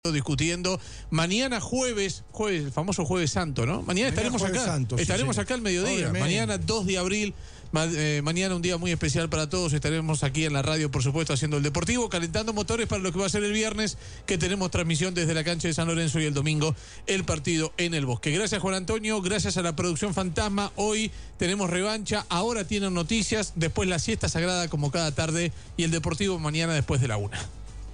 discutiendo. Mañana jueves, el famoso Jueves Santo, ¿no? Mañana estaremos acá. Santo, estaremos sí, acá al mediodía. Obviamente. Mañana 2 de abril. Mañana un día muy especial para todos. Estaremos aquí en la radio, por supuesto, haciendo el deportivo, calentando motores para lo que va a ser el viernes, que tenemos transmisión desde la cancha de San Lorenzo, y el domingo el partido en el Bosque. Gracias, Juan Antonio, gracias a la producción Fantasma. Hoy tenemos revancha, ahora tienen noticias, después la siesta sagrada como cada tarde, y el deportivo mañana después de la 1.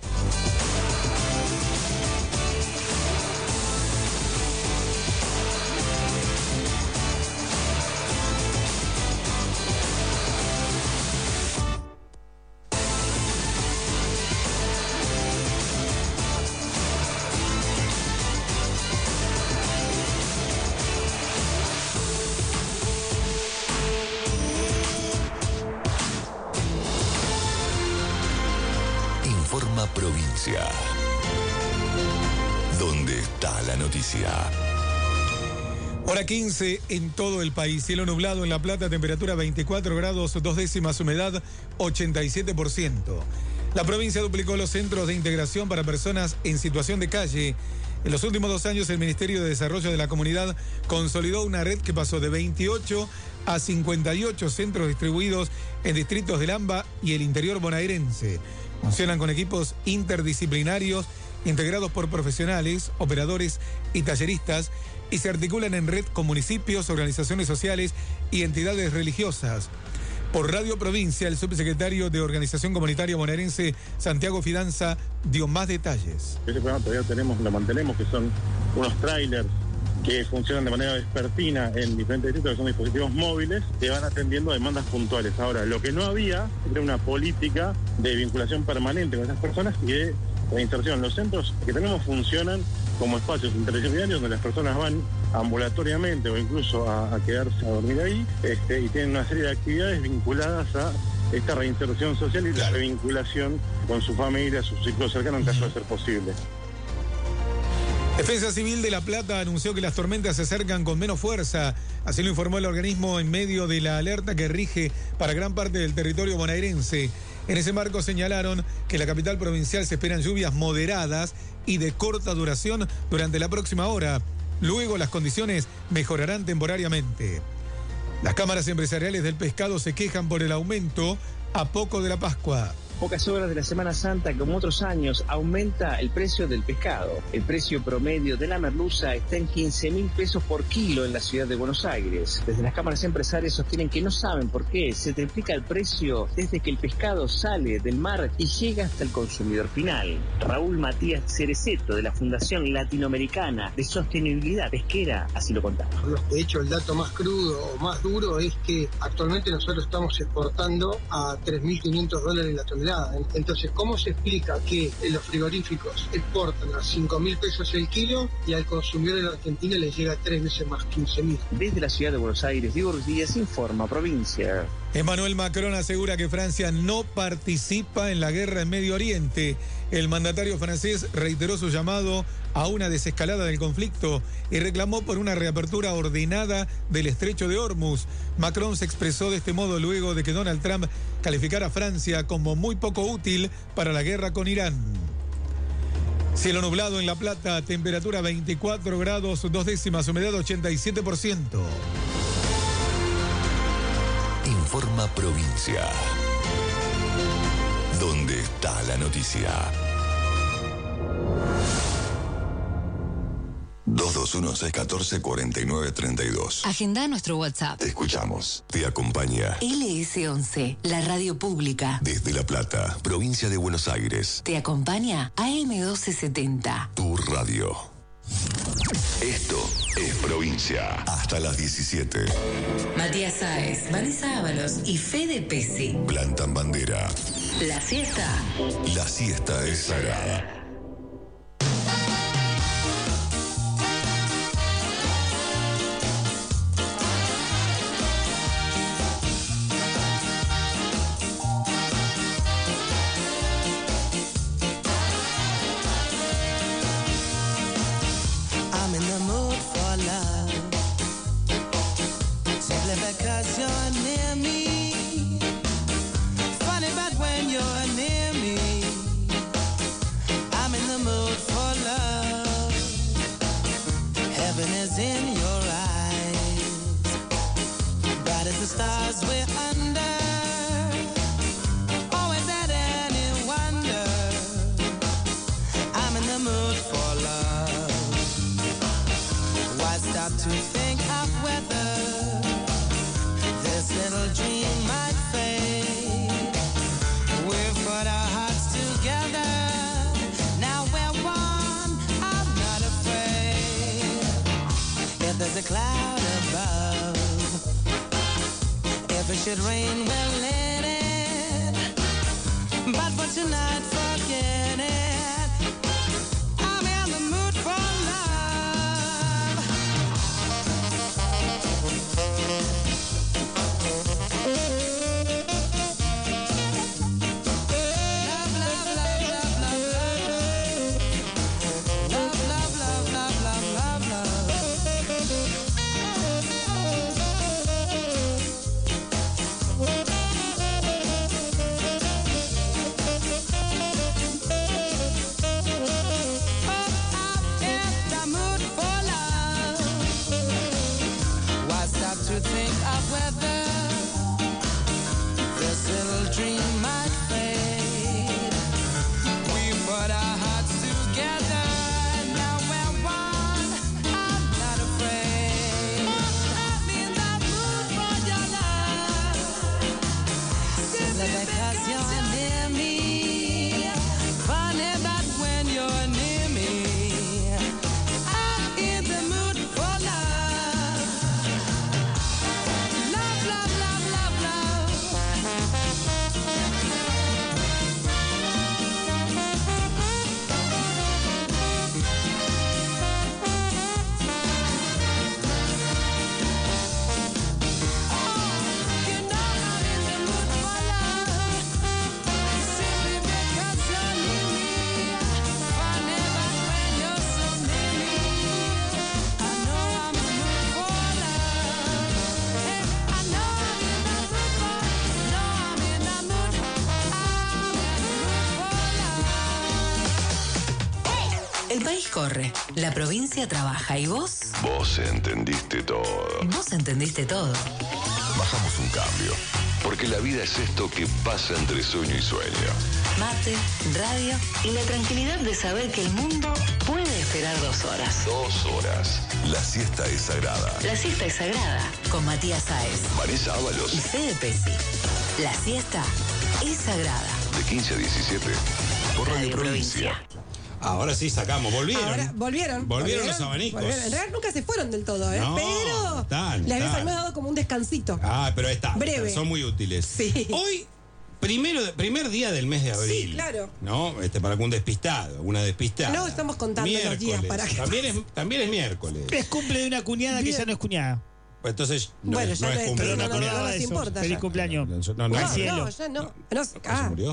Informa Provincia. ¿Dónde está la noticia? Hora 15 en todo el país. Cielo nublado en La Plata, temperatura 24 grados, 2 décimas, humedad 87%. La provincia duplicó los centros de integración para personas en situación de calle. En los últimos 2 años, el Ministerio de Desarrollo de la Comunidad consolidó una red que pasó de 28 a 58 centros distribuidos en distritos del AMBA y el interior bonaerense. Funcionan con equipos interdisciplinarios integrados por profesionales, operadores y talleristas, y se articulan en red con municipios, organizaciones sociales y entidades religiosas. Por Radio Provincia, el subsecretario de Organización Comunitaria Bonaerense, Santiago Fidanza, dio más detalles. Ese programa todavía lo mantenemos, que son unos trailers que funcionan de manera vespertina en diferentes distritos, que son dispositivos móviles que van atendiendo demandas puntuales. Ahora, lo que no había era una política de vinculación permanente con esas personas y de reinserción. Los centros que tenemos funcionan como espacios interdisciplinarios donde las personas van ambulatoriamente o incluso a quedarse a dormir ahí, y tienen una serie de actividades vinculadas a esta reinserción social y la revinculación con su familia, su ciclo cercano, en caso de ser posible. Defensa Civil de La Plata anunció que las tormentas se acercan con menos fuerza. Así lo informó el organismo en medio de la alerta que rige para gran parte del territorio bonaerense. En ese marco señalaron que en la capital provincial se esperan lluvias moderadas y de corta duración durante la próxima hora. Luego las condiciones mejorarán temporariamente. Las cámaras empresariales del pescado se quejan por el aumento a poco de la Pascua. Pocas horas de la Semana Santa, como otros años, aumenta el precio del pescado. El precio promedio de la merluza está en 15.000 pesos por kilo en la ciudad de Buenos Aires. Desde las cámaras empresarias sostienen que no saben por qué se triplica el precio desde que el pescado sale del mar y llega hasta el consumidor final. Raúl Matías Cereceto, de la Fundación Latinoamericana de Sostenibilidad Pesquera, así lo contaba. De hecho, el dato más crudo o más duro es que actualmente nosotros estamos exportando a $3.500 la tonelada. Entonces, ¿cómo se explica que los frigoríficos exportan a 5.000 pesos el kilo y al consumidor en Argentina le llega 3 veces más, 15.000? Desde la ciudad de Buenos Aires, Diego Ruiz Díaz, Informa Provincia. Emmanuel Macron asegura que Francia no participa en la guerra en Medio Oriente. El mandatario francés reiteró su llamado a una desescalada del conflicto y reclamó por una reapertura ordenada del estrecho de Hormuz. Macron se expresó de este modo luego de que Donald Trump calificara a Francia como muy poco útil para la guerra con Irán. Cielo nublado en La Plata, temperatura 24 grados, 2 décimas, humedad 87%. Informa Provincia. ¿Dónde está la noticia? 221-614-4932. Agenda nuestro WhatsApp. Te escuchamos. Te acompaña LS11, la radio pública. desde La Plata, provincia de Buenos Aires. Te acompaña AM1270. Tu radio. Esto es Provincia. Hasta las 17. Matías Sáez, Vanessa Ábalos y Fede Pesi. Plantan bandera. La siesta. La siesta es sagrada. I'm in the mood for love, simply because you're near me. Funny, but when you're near me, to think of whether this little dream might fade. We've put our hearts together. Now we're one. I'm not afraid. If there's a cloud above, if it should rain, we'll let it. But for tonight, forget it. I'm in the mood for love. Love, love, love, love, love, love. Love, love, love, love, love, love, love. To think of whether this little dream might fade. We put our hearts together. Now we're one. I'm not afraid. I'm in the mood for your love. Simply because you're near me. Funny that when you're near me, I'm in the mood for love. El país corre, la provincia trabaja y vos Vos entendiste todo. entendiste todo. Bajamos un cambio. Porque la vida es esto que pasa entre sueño y sueño. Mate, radio y la tranquilidad de saber que el mundo puede esperar 2 horas. 2 horas. La siesta es sagrada. La siesta es sagrada, con Matías Sáez Vanessa Ábalos. y Fede Pesci. La siesta es sagrada. De 15 a 17. Por Radio Provincia. Ahora sí sacamos, volvieron. Ahora, volvieron los abanicos. En realidad nunca se fueron del todo, No, pero están. les habíamos dado como un descansito. Pero está. Breve. Son muy útiles. Sí. Hoy, primer día del mes de abril. Sí, claro. ¿No? Para algún despistado, una despistada. No, estamos contando los días para que... También es miércoles. Es cumple de una cuñada que ya no es cuñada. Pues entonces Bueno, ya no es cumple. Pero de no una me cuñada. acordaba de eso. importa Feliz ya. cumpleaños. No, Al cielo. ya no. ¿Se murió?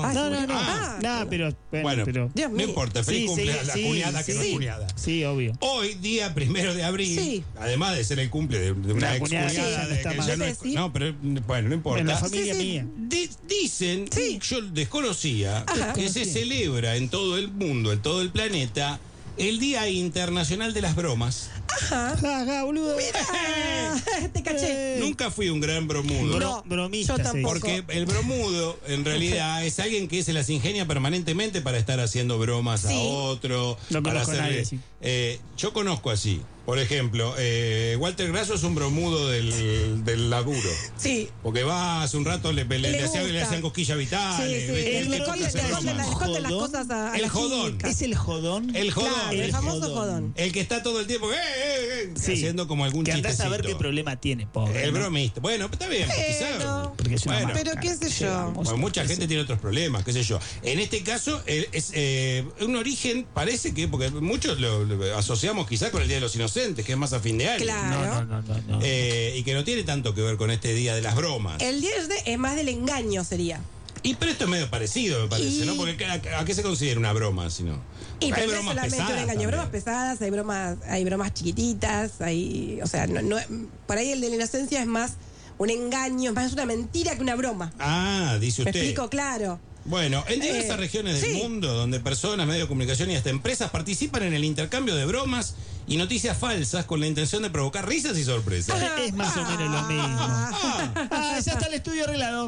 No, pero Bueno, Dios no mío. importa, feliz cumpleaños a la cuñada que no es sí. cuñada. Sí, obvio. Hoy, día 1 de abril, Sí. además de ser el cumple de una La ex cuñada cuñada, ya no está que más. ya no es- no, pero bueno, no importa. En la familia Sí, sí. mía. Dicen, Sí. yo desconocía, Ajá. que se celebra en todo el mundo, en todo el planeta, el Día Internacional de las Bromas. Ajá, boludo. Mira, te caché. Nunca fui un gran bromudo. No, bromista, yo tampoco. Porque el bromudo, en realidad, es alguien que se las ingenia permanentemente para estar haciendo bromas a Sí. otro. No para conozco a nadie así. Yo conozco así. Por ejemplo, Walter Grasso es un bromudo del laburo. Sí. Porque va hace un rato, le hacían cosquilla vital. Sí, sí. El Le bromudo esconden es esconden las jodón. cosas a El la jodón. chica. ¿Es el jodón? El jodón. Claro, el famoso jodón. El que está todo el tiempo Sí. haciendo como algún Que andás chistecito. a ver qué problema tiene, pobre. El ¿no? bromista. Bueno, está bien. quizá- Porque es una bueno, marca. Pero qué sé yo. Llevamos, bueno, mucha qué sé. gente tiene otros problemas, qué sé yo. En este caso, es un origen, parece que, porque muchos lo asociamos quizá con el Día de los Inocentes, que es más a fin de año. Claro. No. Y que no tiene tanto que ver con este Día de las Bromas. El 10 es más del engaño, sería. Pero esto es medio parecido, me parece, Y- ¿no? Porque ¿a qué se considera una broma, si no? Y Hay pero no es bromas solamente un pesadas engaño, también. bromas pesadas, hay bromas chiquititas, o sea, por ahí el de la inocencia es más un engaño, es más una mentira que una broma. Ah, dice ¿Me usted. explico? Claro. Bueno, en diversas regiones del mundo, donde personas, medios de comunicación y hasta empresas participan en el intercambio de bromas y noticias falsas con la intención de provocar risas y sorpresas. Es más o menos lo mismo. Ya está el estudio arreglado.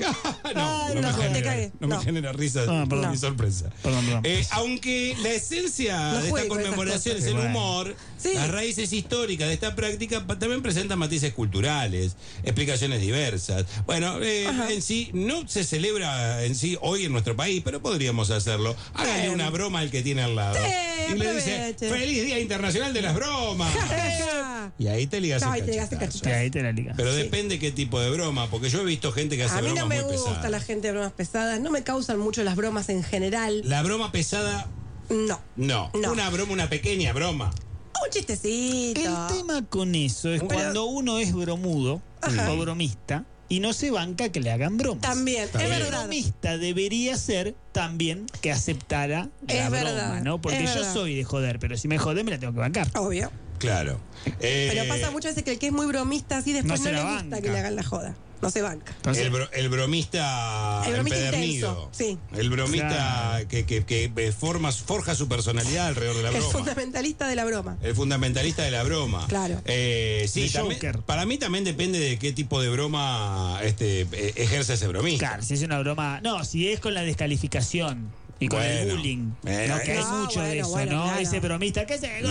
No me genera risas ni sorpresa. Perdón. Aunque la esencia de esta conmemoración es el humor, las raíces históricas de esta práctica también presentan matices culturales, explicaciones diversas. Bueno, en sí no se celebra en sí hoy en nuestro país, pero podríamos hacerlo. Háganle una broma al que tiene al lado. Y le dice, ¡Feliz Día Internacional de las Bromas! Y ahí te ligas el cachetazo. Ahí te la ligas. Pero depende qué tipo de broma, porque yo he visto gente que hace bromas muy pesadas. A mí no me gusta la gente de bromas pesadas, no me causan mucho las bromas en general. La broma pesada... No. Una pequeña broma. Un chistecito. El tema con eso es cuando uno es bromudo o bromista y no se banca que le hagan bromas. También, es verdad. El bromista debería ser también que aceptara la broma, ¿no? Porque yo soy de joder, pero si me joden me la tengo que bancar. Obvio. Claro. Pero pasa muchas veces que el que es muy bromista así después no le gusta que le hagan la joda. No se banca. Entonces, el bromista empedernido. Intenso, sí. El bromista que forja su personalidad alrededor de la broma. El fundamentalista de la broma. El fundamentalista de la broma. Claro. Sí, también, para mí también depende de qué tipo de broma ejerce ese bromista. Claro, si es una broma... No, si es con la descalificación y con el bullying. Que hay mucho de eso, ¿no? Claro. Ese bromista, ¿qué se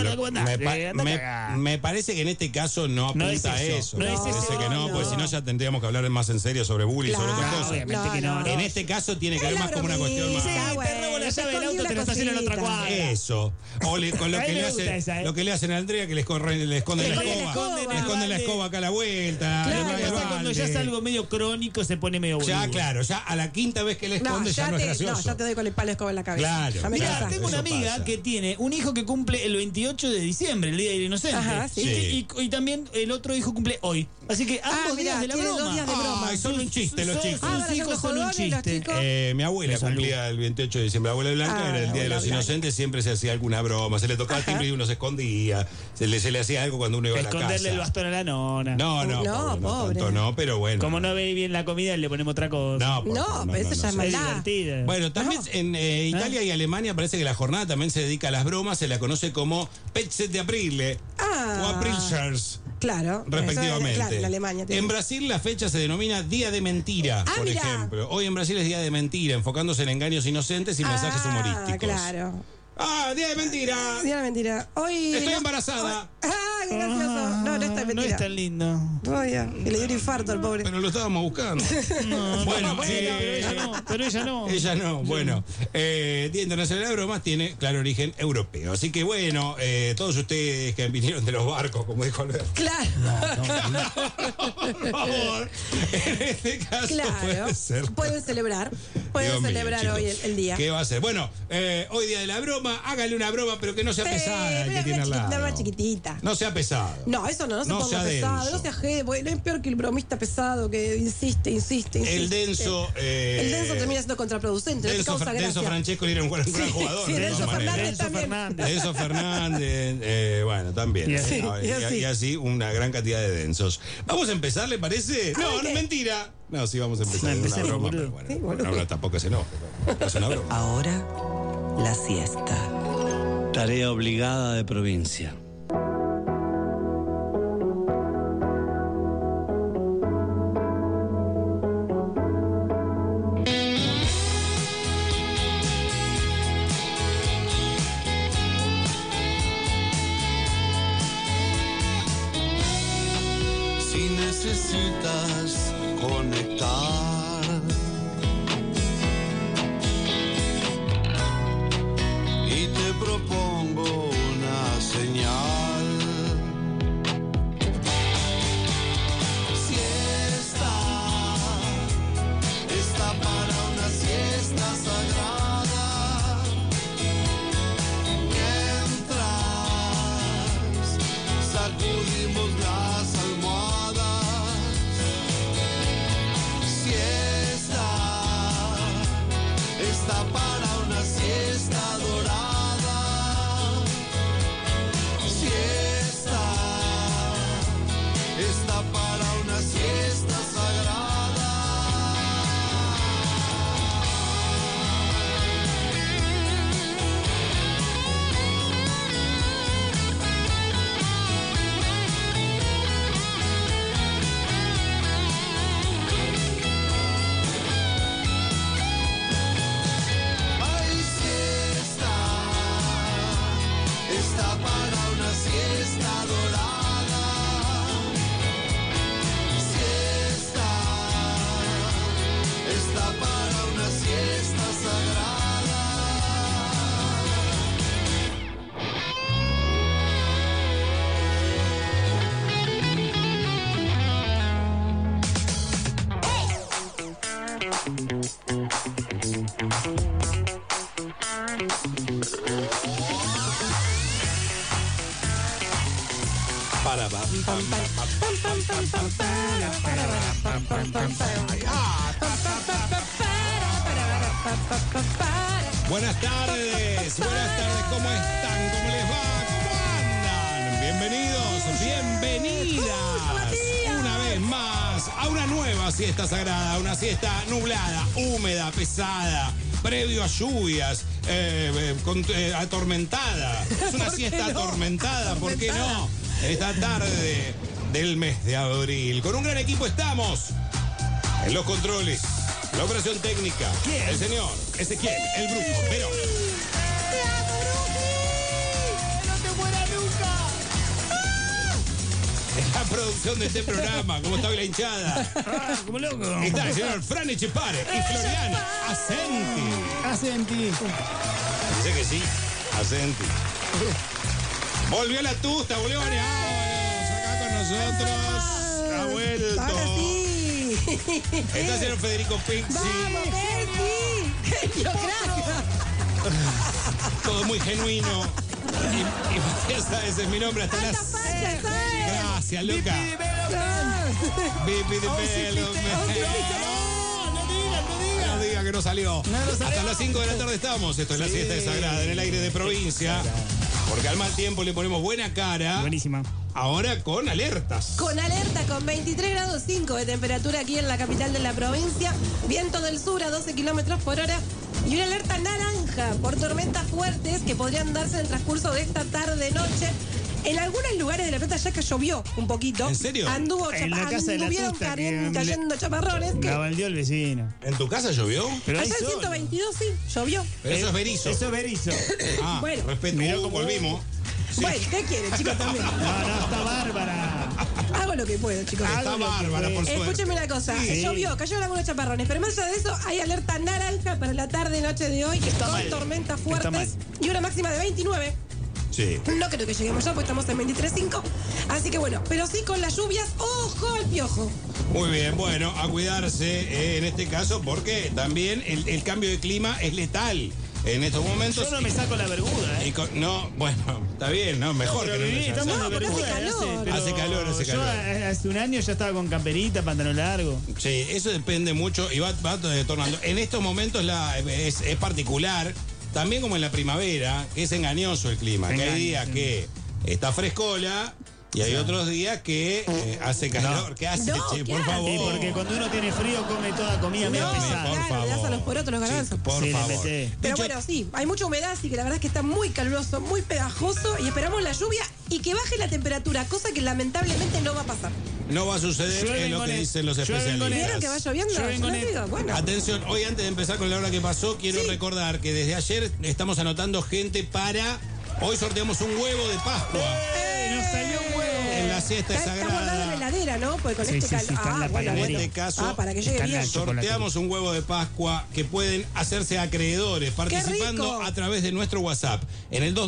me parece que en este caso no apunta a eso. Porque si no ya tendríamos que hablar más en serio sobre bullying, sobre otras cosas. Obviamente que no. En este caso tiene que ver más como una cuestión más... Sí, te robo la llave del auto, te lo estaciono en la otra cuadra. Eso. O con lo que le hacen a Andrea, que le esconden la escoba. Le esconden la escoba acá a la vuelta. Claro, cuando ya es algo medio crónico se pone medio boludo. Ya, claro, ya a la quinta vez que le esconde ya no es gracioso. No, ya te doy con el palo en la cabeza. Claro. Mira, tengo una amiga que tiene un hijo que cumple el 28 de diciembre, el Día del Inocente. Ajá, sí. Y también el otro hijo cumple hoy. Así que ambos días de la broma. 2 días de broma. Son un chiste los chicos. Sus hijos son un chiste. Mi abuela cumplía el 28 de diciembre. La abuela Blanca era el Día de los Inocentes. Siempre se hacía alguna broma. Se le tocaba timbre y uno se escondía. Se le hacía algo cuando uno iba a la casa. Esconderle el bastón a la nona. No, pobre. No, pero bueno. Como no ve bien la comida, le ponemos otra cosa. No, pero eso ya es maldad. Bueno, también en Italia y Alemania parece que la jornada también se dedica a las bromas. Se la conoce como Pezze de Aprile o Aprilscherz. Claro, respectivamente. Claro, en Alemania. En Brasil la fecha se denomina Día de Mentira, por ejemplo. Hoy en Brasil es Día de Mentira, enfocándose en engaños inocentes y mensajes humorísticos. Claro. Día de mentira. Día de mentira. Hoy estoy embarazada. Qué gracioso. No es tan mentira. No es tan lindo. Que le dio un infarto al pobre. Pero lo estábamos buscando. Bueno, pero ella no. Ella no. Bueno, Día Internacional de las Bromas tiene claro origen europeo. Así que bueno, todos ustedes que vinieron de los barcos, como dijo Alberto. Claro. Por favor. En este caso puede ser. Pueden celebrar. Pueden celebrar hoy el día. ¿Qué va a ser? Bueno, hoy Día de la Broma. Hágale una broma, pero que no sea pesada. El que tiene al lado. Una chiquitita. No sea pesado. No, eso no se ponga pesado. No sea jede. Es peor que el bromista pesado que insiste. El denso. El denso termina siendo contraproducente. Denso Francesco era un gran jugador. Sí, Denso Fernández también. Denso Fernández. Bueno, también. Y así una gran cantidad de densos. Vamos a empezar, ¿le parece? No, no es mentira. No, sí, vamos a empezar. Es una broma, pero bueno. No, tampoco se enoje. Es una broma. Ahora, la siesta. Tarea obligada de provincia. Si necesitas conectar, y te propongo una señal. Siesta, está para una siesta sagrada. Mientras sacudimos las almohadas. Siesta, está para una siesta dorada. Siesta está para una siesta sagrada. Buenas tardes, ¿cómo están? ¿Cómo les va? ¿Cómo andan? Bienvenidos, bienvenidas una vez más a una nueva siesta sagrada, una siesta nublada, húmeda, pesada, previo a lluvias, atormentada. Es una siesta atormentada, ¿por qué no? Esta tarde del mes de abril. Con un gran equipo estamos en los controles, la operación técnica. ¿Quién? El señor Ezequiel, el Brujo Perón. ¡Te amo, Bruji! ¡No te mueras nunca! En la producción de este programa, como está hoy la hinchada. Como loco. Está el señor Fran Echepare y Florian Asenti. Dice que sí, Asenti. Volvió la tusta, volvió Baneados acá con nosotros. Ha vuelto. Ahora sí. Está el señor Federico Pixi. ¡Vamos, Pixi! ¡Yo crack! Todo muy genuino. Y Matías Sáez es mi nombre hasta las... Gracias, Luca. Bipi Development. No diga que no salió. Hasta las 5 de la tarde estamos. Esto es la siesta sagrada en el aire de provincia. Porque al mal tiempo le ponemos buena cara. Buenísima. Ahora con alertas. Con alerta, con 23 grados 5 de temperatura aquí en la capital de la provincia. Viento del sur a 12 kilómetros por hora. Y una alerta naranja por tormentas fuertes que podrían darse en el transcurso de esta tarde-noche. En algunos lugares de La Plata ya que llovió un poquito. ¿En serio? En la casa de la tusta, cayendo chaparrones. La baldeó el vecino. ¿En tu casa llovió? Pero Allá en 122 sí, llovió. Pero eso es Berizo. Eso es Berizo. Ah, Bueno. respeto. Volvimos. Sí. Bueno, ¿qué quieren, chicos, también? No, está bárbara. Hago lo que puedo, chicos. Está bárbara, por suerte. Escúcheme una cosa, Sí. llovió, cayeron algunos chaparrones, pero más allá de eso hay alerta naranja para la tarde-noche de hoy, con mal. tormentas Está mal. fuertes y una máxima de 29. Sí. No creo que lleguemos ya, porque estamos en 23.5. Así que bueno, pero sí con las lluvias, ¡ojo al piojo! Muy bien, bueno, a cuidarse en este caso porque también el cambio de clima es letal en estos momentos. Yo no me saco la verguda, Y no, bueno, está bien, ¿no? Mejor pero que no viví, me estamos saque. de verguda. Hace calor, hace calor. Yo hace un año ya estaba con camperita, pantalón largo. Sí, eso depende mucho y va tornando. En estos momentos es particular, también como en la primavera, que es engañoso el clima. Que hay días que está frescola y hay otros días que hace calor. ¿Qué hace, che? Por favor. Sí, porque cuando uno tiene frío come toda comida medio pesada. por Claro, le das a los porotos, los garbanzos. Por Sí, le favor. meté. Pero Dicho- bueno, sí, hay mucha humedad, así que la verdad es que está muy caluroso, muy pegajoso y esperamos la lluvia y que baje la temperatura, cosa que lamentablemente no va a pasar. No va a suceder, Llueven es lo con que el- dicen los llueven con especialistas. ¿Vieron que va lloviendo? Llueven Yo con les el- digo, bueno. Atención, hoy antes de empezar con la hora que pasó, quiero recordar que desde ayer estamos anotando gente para... Hoy sorteamos un huevo de Pascua Nos salió un huevo. en la siesta Está guardado en la sagrada. heladera, ¿no? Porque con Sí, este sí, sí, está en la En paladera. este caso, para que llegue está en la bien. sorteamos un huevo de Pascua que pueden hacerse acreedores participando rico! a través de nuestro WhatsApp en el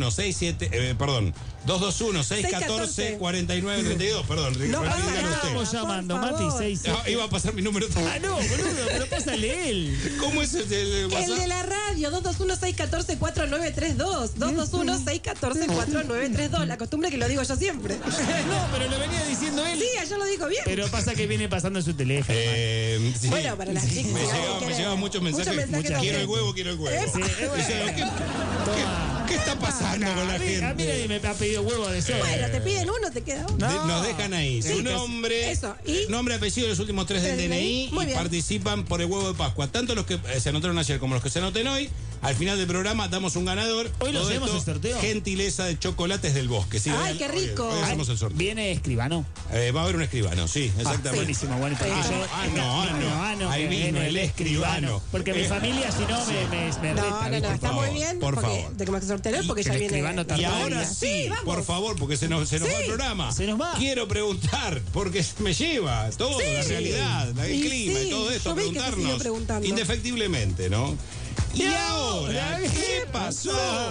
221-614-4932. Perdón, No pasa dígalo nada. usted. Estamos llamando, Por Mati, favor. 6. No, iba a pasar mi número. Ah, no, boludo, pero pásale él. ¿Cómo es el del WhatsApp? El de la radio, 221-614-4932. 221-614-4932. La costumbre que lo digo yo siempre. No, pero lo venía diciendo él. Sí, yo lo digo bien. Pero pasa que viene pasando en su teléfono. Sí. Bueno, para las chicas. Me si llegaban alguien quiere- muchos mensajes. también. Quiero el huevo, quiero el huevo. Sí, Dice, ¿qué está pasando con la A mí gente? me ha pedido huevo de sol. Bueno, te piden uno, te queda uno. Nos dejan ahí Sí, su que- nombre, eso, y- nombre, apellido, los últimos 3 del El DNI DNI, muy y bien. participan por el huevo de Pascua. Tanto los que se anotaron ayer como los que se anoten hoy, Al final del programa damos un ganador. Hoy lo Todo hacemos esto, el sorteo. Gentileza de Chocolates del Bosque. Sí, Ay, qué rico. Hoy hacemos el sorteo. Viene escribano. Va a haber un escribano, sí, exactamente. Buenísimo, bueno, porque Ahí vino el escribano. Porque mi familia, si no, me reta. No, está muy bien. Por porque, favor. De que me sorteo porque ya viene. Y ahora sí, por favor, porque se nos va el programa. Se nos va. Quiero preguntar, porque me lleva todo, la realidad, el clima y todo esto, yo vi que te siguió preguntarnos preguntando. indefectiblemente, ¿no? ¿Y ahora qué pasó?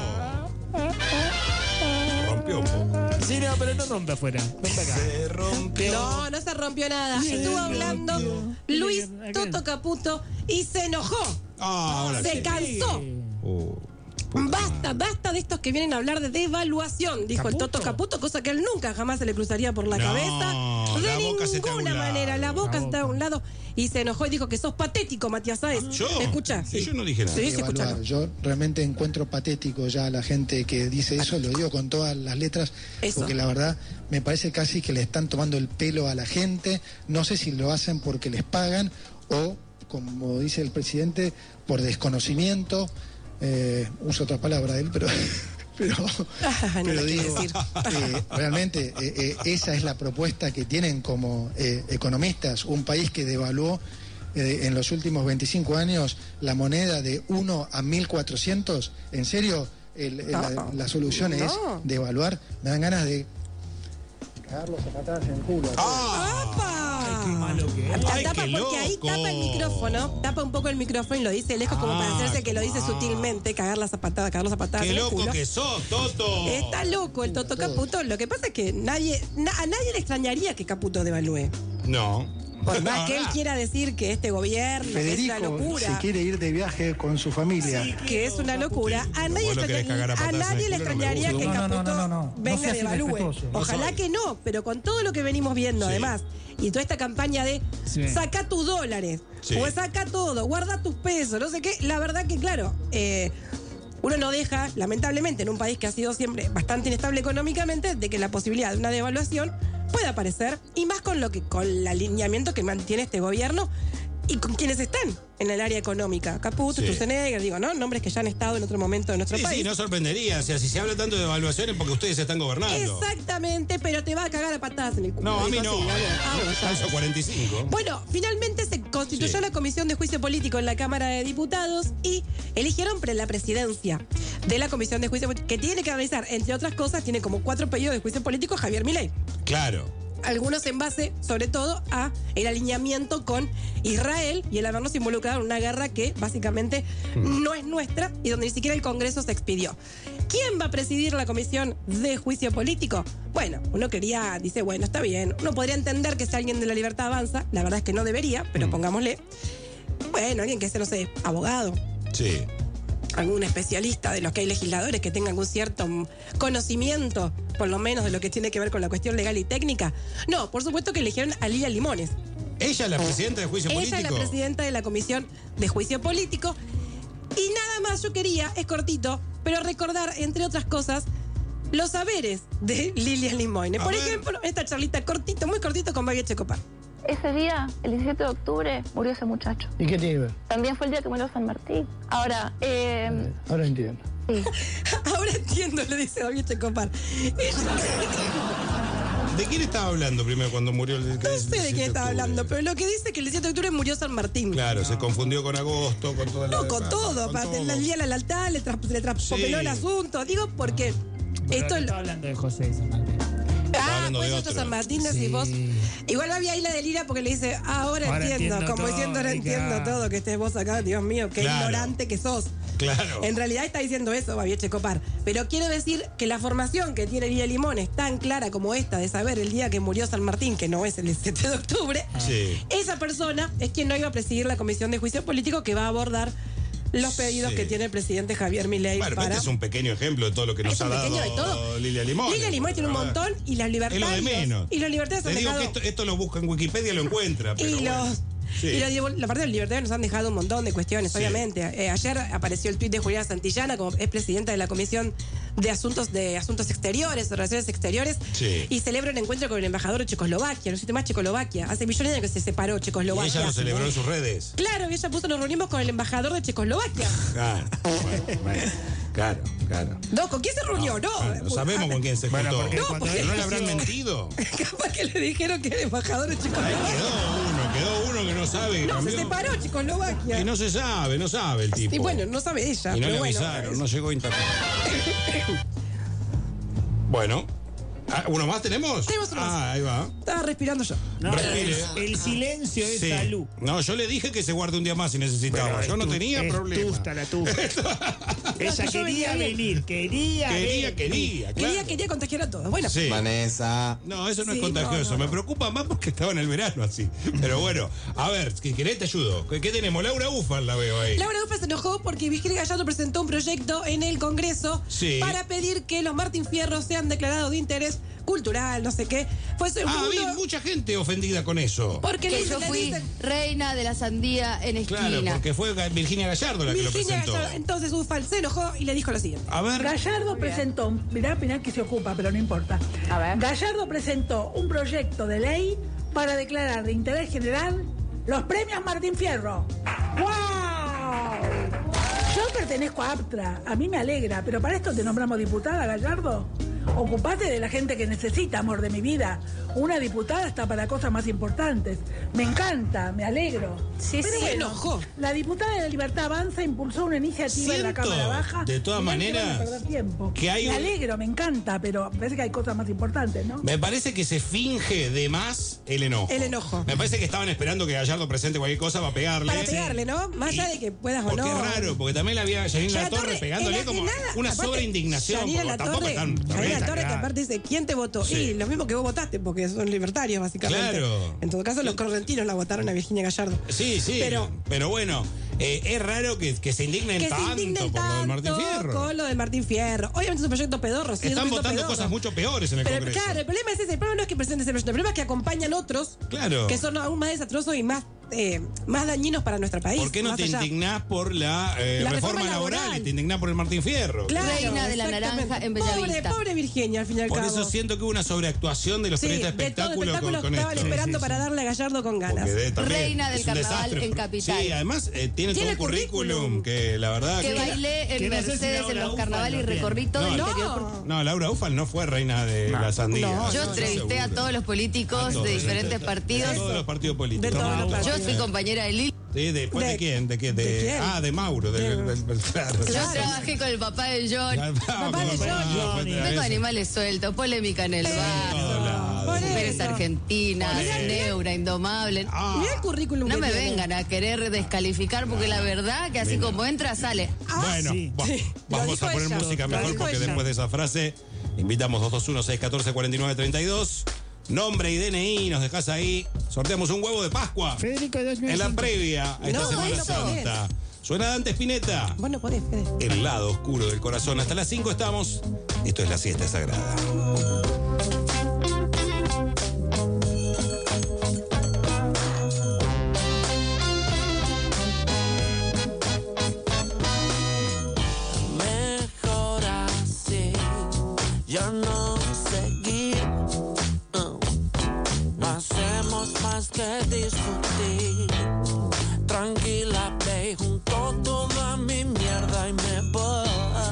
Rompió un poco. Sí, no, pero no rompe afuera. Rompe acá. Se rompió. No se rompió nada. Estuvo hablando Luis Toto Caputo y se enojó. Ahora Se sí. cansó. Basta de estos que vienen a hablar de devaluación, dijo el Toto Caputo, cosa que él nunca jamás se le cruzaría por la cabeza. De la boca se está a un ninguna lado. manera, la boca está a un lado. Y se enojó y dijo que sos patético, Matías Sáez. ¿Yo? Escucha. Sí, yo no dije nada. Sí, se escucha. Evaluar. Yo realmente encuentro patético ya a la gente que dice eso, lo digo con todas las letras, porque la verdad me parece casi que le están tomando el pelo a la gente. No sé si lo hacen porque les pagan o, como dice el presidente, por desconocimiento. Uso otra palabra de él, pero digo, realmente esa es la propuesta que tienen como economistas, un país que devaluó en los últimos 25 años la moneda de 1 a 1.400. ¿En serio? La solución es devaluar. Me dan ganas de cagarlos a patadas en el culo. Qué malo que es. Tapa porque ahí tapa el micrófono, tapa un poco el micrófono y lo dice lejos como para hacerse que lo dice sutilmente, cagar las zapatadas Qué en el loco culo. que sos, Toto. Está loco el Toto Caputo. Lo que pasa es que a nadie le extrañaría que Caputo devalúe. No. Por más que él quiera decir que este gobierno es una locura, se quiere ir de viaje con su familia. que es una locura, a nadie, Vos lo querés cagar a patadas en el le culo, extrañaría no me que gusta. Caputo venga y devalúe. Ojalá que no, pero con todo lo que venimos viendo además, y toda esta campaña de saca tus dólares, o saca todo, guarda tus pesos, no sé qué, la verdad que claro, uno no deja, lamentablemente, en un país que ha sido siempre bastante inestable económicamente, de que la posibilidad de una devaluación pueda aparecer, y más con el alineamiento que mantiene este gobierno y con quienes están en el área económica. Caputo, Sturzenegger, digo, ¿no? Nombres que ya han estado en otro momento de nuestro país. Sí, no sorprendería. O sea, si se habla tanto de evaluaciones porque ustedes están gobernando. Exactamente, pero te va a cagar a patadas en el culo. No, a mí no. Así, Falso 45. Bueno, finalmente se constituyó la Comisión de Juicio Político en la Cámara de Diputados y eligieron la presidencia de la Comisión de Juicio Político, que tiene que analizar, entre otras cosas, tiene como 4 pedidos de juicio político Javier Milei. Claro. Algunos en base, sobre todo, a el alineamiento con Israel y el habernos involucrado en una guerra que básicamente no es nuestra y donde ni siquiera el Congreso se expidió. ¿Quién va a presidir la Comisión de Juicio Político? Bueno, uno dice, bueno, está bien. Uno podría entender que sea alguien de La Libertad Avanza. La verdad es que no debería, pero pongámosle. Bueno, alguien que sea, no sé, abogado. Sí. Algún especialista de los que hay legisladores que tengan un cierto conocimiento, por lo menos de lo que tiene que ver con la cuestión legal y técnica. No, por supuesto que eligieron a Lilia Limones. ¿Ella es la presidenta de Juicio Político? Ella es la presidenta de la Comisión de Juicio Político. Y nada más yo quería, es cortito, pero recordar, entre otras cosas, los saberes de Lilia Limones. Por ejemplo, esta charlita cortito, muy cortito con Babi Checopar. Ese día, el 17 de octubre, murió ese muchacho. ¿Y qué tiene que ver? También fue el día que murió San Martín. Ahora, Ahora entiendo. sí. Ahora entiendo, le dice Babi Checopar. ¿De quién estaba hablando primero cuando murió el No sé de quién estaba hablando, pero lo que dice es que el 17 de octubre murió San Martín. Claro, se confundió con agosto, con toda la... No, con todo. Aparte, el día de la lealtad le traspopeló el asunto. Digo, porque esto... Está hablando de José San Martín. Pues otro San Martín, decís vos. Igual había ahí la de Lira porque le dice, ahora entiendo, como todo, diciendo, ahora entiendo todo, que estés vos acá, Dios mío, qué ignorante que sos. Claro. En realidad está diciendo eso, Babi Checopar. Pero quiero decir que la formación que tiene Lilia Limones, tan clara como esta de saber el día que murió San Martín, que no es el 17 de octubre, esa persona es quien no iba a presidir la Comisión de Juicio Político que va a abordar los pedidos que tiene el presidente Javier Milei. Bueno, este es un pequeño ejemplo de todo lo que nos ha dado Lilia Limones. Lilia Limones tiene un montón y las libertades. Es lo de menos. Y los libertarios han digo dejado. que esto lo busca en Wikipedia y lo encuentra. Pero Y bueno. Y la parte de los libertarios nos han dejado un montón de cuestiones, obviamente. Ayer apareció el tuit de Juliana Santillana, como es presidenta de la Comisión de asuntos exteriores, de relaciones exteriores, y celebra un encuentro con el embajador de Checoslovaquia, no sé si más Checoslovaquia. Hace millones de años que se separó Checoslovaquia. Y ella lo celebró en sus redes. Claro, y ella puso, nos reunimos con el embajador de Checoslovaquia. Claro. No, ¿con quién se reunió? No sabemos con quién se juntó. Porque ¿No le habrán mentido? Capaz que le dijeron que era embajador de Checoslovaquia. Quedó uno que no sabe. No, se separó Checoslovaquia. Y no se sabe el tipo. Y bueno, no sabe ella. Y no pero le bueno, avisaron, no llegó internet. Bueno. ¿Uno más tenemos? Tenemos uno más. Ahí va. Estaba respirando yo. No, Respire. el silencio es salud. No, yo le dije que se guarde un día más si necesitaba. Bueno, yo no tenía problema. La tusta. Ella quería venir, quería, claro. Quería contagiar a todos. Bueno. Sí. Vanessa. No, eso no es contagioso. Me preocupa más porque estaba en el verano así. Pero bueno, a ver, si querés te ayudo. ¿Qué tenemos? Laura Ufal la veo ahí. Laura Ufal se enojó porque Virginia Gallardo presentó un proyecto en el Congreso para pedir que los Martín Fierro sean declarados de interés cultural, no sé qué. Había mucha gente ofendida con eso. Porque yo fui reina de la sandía en esquina. Claro, porque fue Virginia Gallardo la que lo presentó. Gallardo, entonces Ufal se enojó y le dijo lo siguiente. A ver. Gallardo presentó, mirá que se ocupa, pero no importa. A ver. Gallardo presentó un proyecto de ley para declarar de interés general los premios Martín Fierro. ¡Wow! Yo pertenezco a APTRA, a mí me alegra, pero para esto te nombramos diputada, Gallardo. Ocupate de la gente que necesita, amor de mi vida. Una diputada está para cosas más importantes. Me encanta, me alegro. Pero se enojó. La diputada de la Libertad Avanza impulsó una iniciativa en la Cámara Baja. De todas maneras, me alegro, me encanta, pero me parece que hay cosas más importantes, ¿no? Me parece que se finge de más el enojo. Me parece que estaban esperando que Gallardo presente cualquier cosa para pegarle. Para pegarle, ¿no? Más allá de que puedas o no. Porque es raro, porque también la había Yanina La Torre pegándole como una sobreindignación. Yanina La Torre, que aparte dice, ¿quién te votó? Y los mismos que vos votaste, porque son libertarios, básicamente. Claro. En todo caso, los correntinos la votaron a Virginia Gallardo. Sí. Pero bueno, es raro que se indignen tanto por lo del Martín Fierro. Con lo del Martín Fierro. Obviamente es un proyecto pedorro. Están votando cosas mucho peores en el Congreso. Claro, el problema es ese. El problema no es que presentes el proyecto. El problema es que acompañan otros que son aún más desastrosos y más dañinos para nuestro país. ¿Por qué no te indignás por la reforma laboral y te indignás por el Martín Fierro? Claro, reina de la naranja en Bellavista. Pobre Virginia, al fin y al cabo. Por eso siento que hubo una sobreactuación de los periodistas de espectáculos con esto. Estaban esperando para darle a Gallardo con ganas. Reina del carnaval en Capital. Sí, además tiene todo un currículum que la verdad que bailé en Mercedes en los carnavales y recorrí todo el interior. No, Laura Ufal no fue reina de la sandía. Yo entrevisté a todos los políticos de diferentes partidos. De todos los partidos políticos. Yo soy compañera de Lili. Sí, ¿después de quién? ¿De quién? De Mauro. Claro. Yo trabajé con el papá de John. Vengo animales sueltos, polémica en el bar. Mujeres argentinas, Neura, Indomable. Mira el currículum. No me vengan a querer descalificar porque la verdad que así como entra, sale. Bueno, vamos a poner música mejor porque después de esa frase invitamos 221-614-4932. Nombre y DNI, nos dejás ahí. Sorteamos un huevo de Pascua. Federico, en la previa a esta Semana Santa. Suena Dante Spinetta. Bueno, podés, Fede. El lado oscuro del corazón. Hasta las 5 estamos. Esto es La Siesta Sagrada. Mejor así. Ya no seguir. No hacemos más que discutir. Tranquila, ve, junto toda mi mierda y me voy.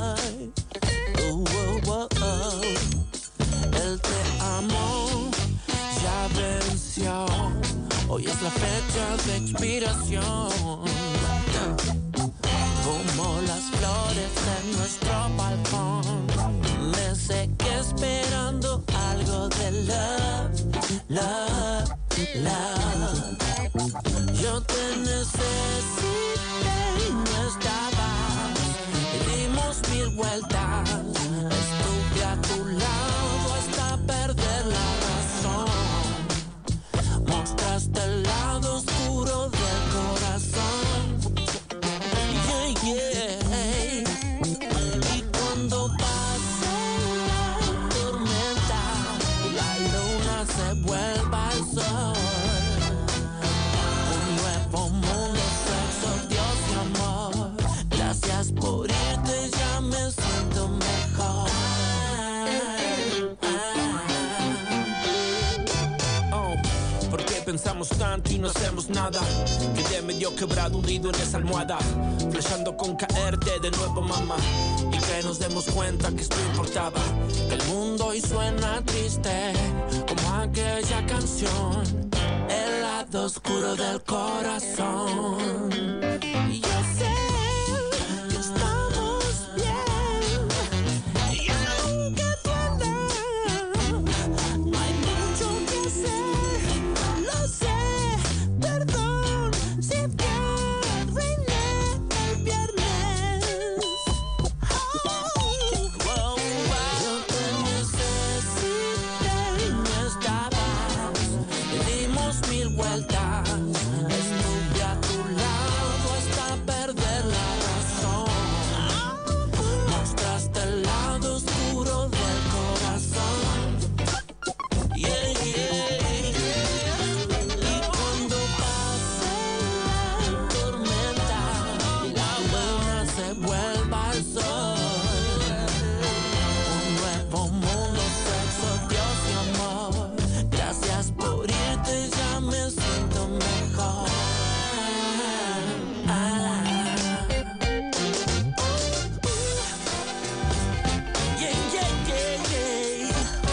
El te amo ya venció. Hoy es la fecha de expiración. Como las flores de nuestro balcón. Me sequé esperando algo de love, love, love. Yo te necesité y no estabas. Y dimos 1000 vueltas. Estuve a tu lado hasta perder la razón. Mostraste el lado oscuro del corazón. Yeah, yeah. Y cuando pase la tormenta, la luna se vuelva al sol. Un nuevo mundo, sexo, Dios y amor. Gracias por irte, ya me siento mejor. pensamos tanto y no hacemos nada. Quedé medio quebrado, hundido en esa almohada, flashando con caerte de nuevo, mamá. Y que nos demos cuenta que esto importaba. Que el mundo hoy suena triste, como aquella canción, el lado oscuro del corazón. Y yo sé que estamos bien, y aunque duela, no hay mucho que hacer. Lo sé, perdón, si te arruiné el viernes. Yo te necesité y no estabas. Le dimos 1000 vueltas. Estuve a tu lado hasta perder la razón. Mostraste el lado oscuro del corazón. Yeah, yeah, yeah. Y cuando pase la tormenta y la luna se vuelva al sol, un nuevo mundo, sexo, Dios y amor. Gracias por irte, ya me siento mejor. Yeah, yeah, yeah, yeah.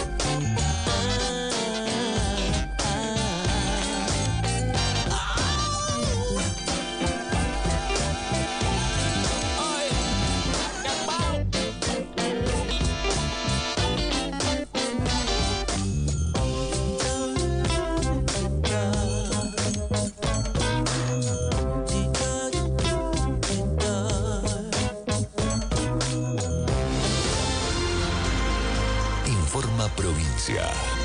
Informa Provincia.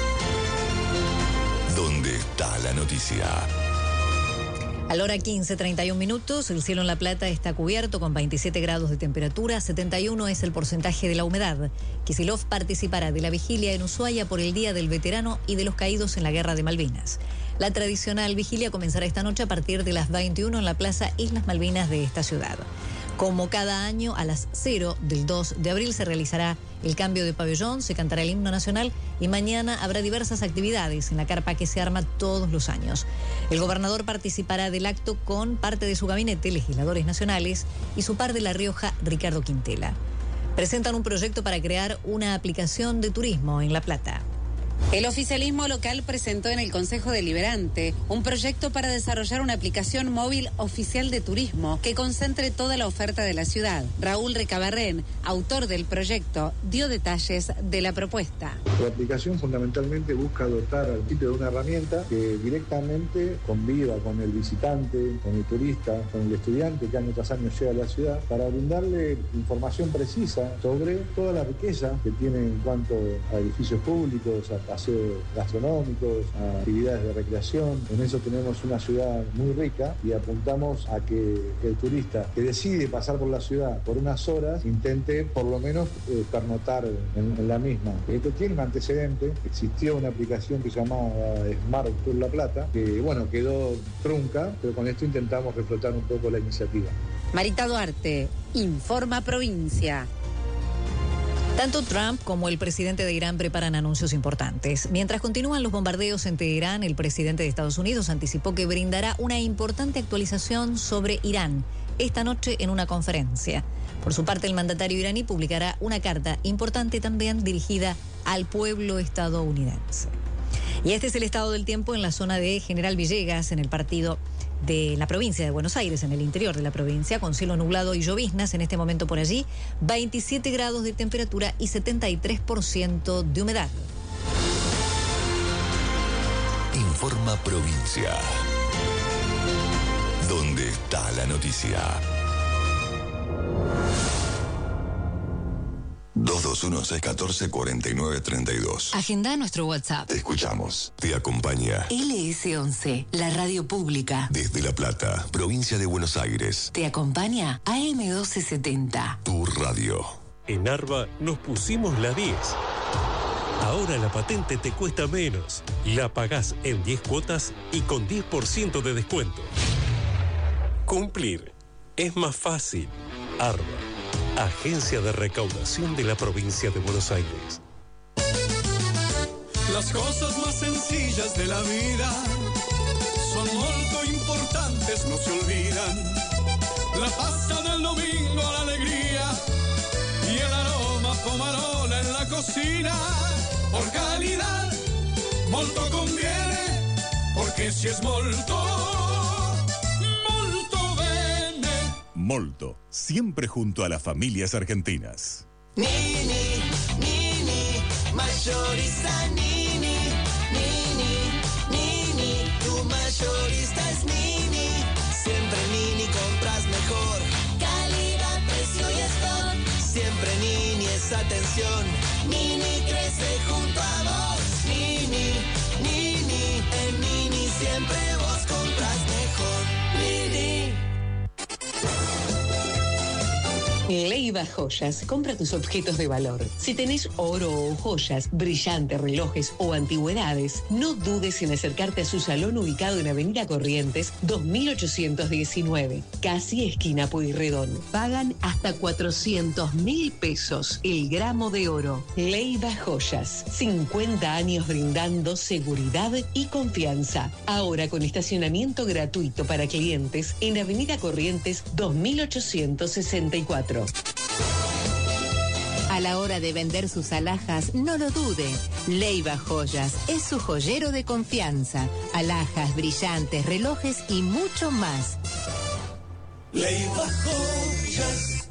¿Dónde está la noticia? A la hora 15:31 minutos, el cielo en La Plata está cubierto con 27 grados de temperatura, 71 es el porcentaje de la humedad. Kicillof participará de la vigilia en Ushuaia por el Día del Veterano y de los Caídos en la Guerra de Malvinas. La tradicional vigilia comenzará esta noche a partir de las 21 en la Plaza Islas Malvinas de esta ciudad. Como cada año, a las 0 del 2 de abril se realizará el cambio de pabellón, se cantará el himno nacional y mañana habrá diversas actividades en la carpa que se arma todos los años. El gobernador participará del acto con parte de su gabinete, legisladores nacionales y su par de La Rioja, Ricardo Quintela. Presentan un proyecto para crear una aplicación de turismo en La Plata. El oficialismo local presentó en el Consejo Deliberante un proyecto para desarrollar una aplicación móvil oficial de turismo que concentre toda la oferta de la ciudad. Raúl Recabarren, autor del proyecto, dio detalles de la propuesta. La aplicación fundamentalmente busca dotar al sitio de una herramienta que directamente conviva con el visitante, con el turista, con el estudiante que año tras año llega a la ciudad, para brindarle información precisa sobre toda la riqueza que tiene en cuanto a edificios públicos, a paseos gastronómicos, a actividades de recreación. En eso tenemos una ciudad muy rica y apuntamos a que el turista que decide pasar por la ciudad por unas horas intente por lo menos pernotar en la misma. Esto tiene un antecedente. Existió una aplicación que se llamaba Smart Tour La Plata, que bueno, quedó trunca, pero con esto intentamos reflotar un poco la iniciativa. Marita Duarte, Informa Provincia. Tanto Trump como el presidente de Irán preparan anuncios importantes. Mientras continúan los bombardeos en Teherán, el presidente de Estados Unidos anticipó que brindará una importante actualización sobre Irán esta noche en una conferencia. Por su parte, el mandatario iraní publicará una carta importante también dirigida al pueblo estadounidense. Y este es el estado del tiempo en la zona de General Villegas, en el partido de la provincia de Buenos Aires, en el interior de la provincia, con cielo nublado y lloviznas en este momento por allí, 27 grados de temperatura y 73% de humedad. Informa Provincia. ¿Dónde está la noticia? 221-614-4932. Agenda nuestro WhatsApp. Te escuchamos. Te acompaña. LS11, la radio pública. Desde La Plata, provincia de Buenos Aires. Te acompaña AM1270. Tu radio. En Arba nos pusimos la 10. Ahora la patente te cuesta menos. La pagás en 10 cuotas y con 10% de descuento. Cumplir es más fácil. Arba, Agencia de Recaudación de la Provincia de Buenos Aires. Las cosas más sencillas de la vida son molto importantes, no se olvidan. La pasta del domingo, la alegría y el aroma pomarola en la cocina. Por calidad, molto conviene, porque si es molto, molto bene. Molto, siempre junto a las familias argentinas. Nini, mayorista Nini, tu mayorista es Nini. Siempre Nini compras mejor. Calidad, precio y stock. Siempre Nini es atención. Nini crece junto a vos. Nini, en Nini siempre vos compras mejor. Nini. Leiva Joyas, compra tus objetos de valor. Si tenés oro o joyas, brillantes, relojes o antigüedades, no dudes en acercarte a su salón ubicado en Avenida Corrientes 2819, casi esquina Pueyrredón. Pagan hasta 400.000 pesos el gramo de oro. Leiva Joyas, 50 años brindando seguridad y confianza. Ahora con estacionamiento gratuito para clientes en Avenida Corrientes 2864. A la hora de vender sus alhajas, no lo dude. Leiva Joyas es su joyero de confianza. Alhajas, brillantes, relojes y mucho más. Leiva Joyas.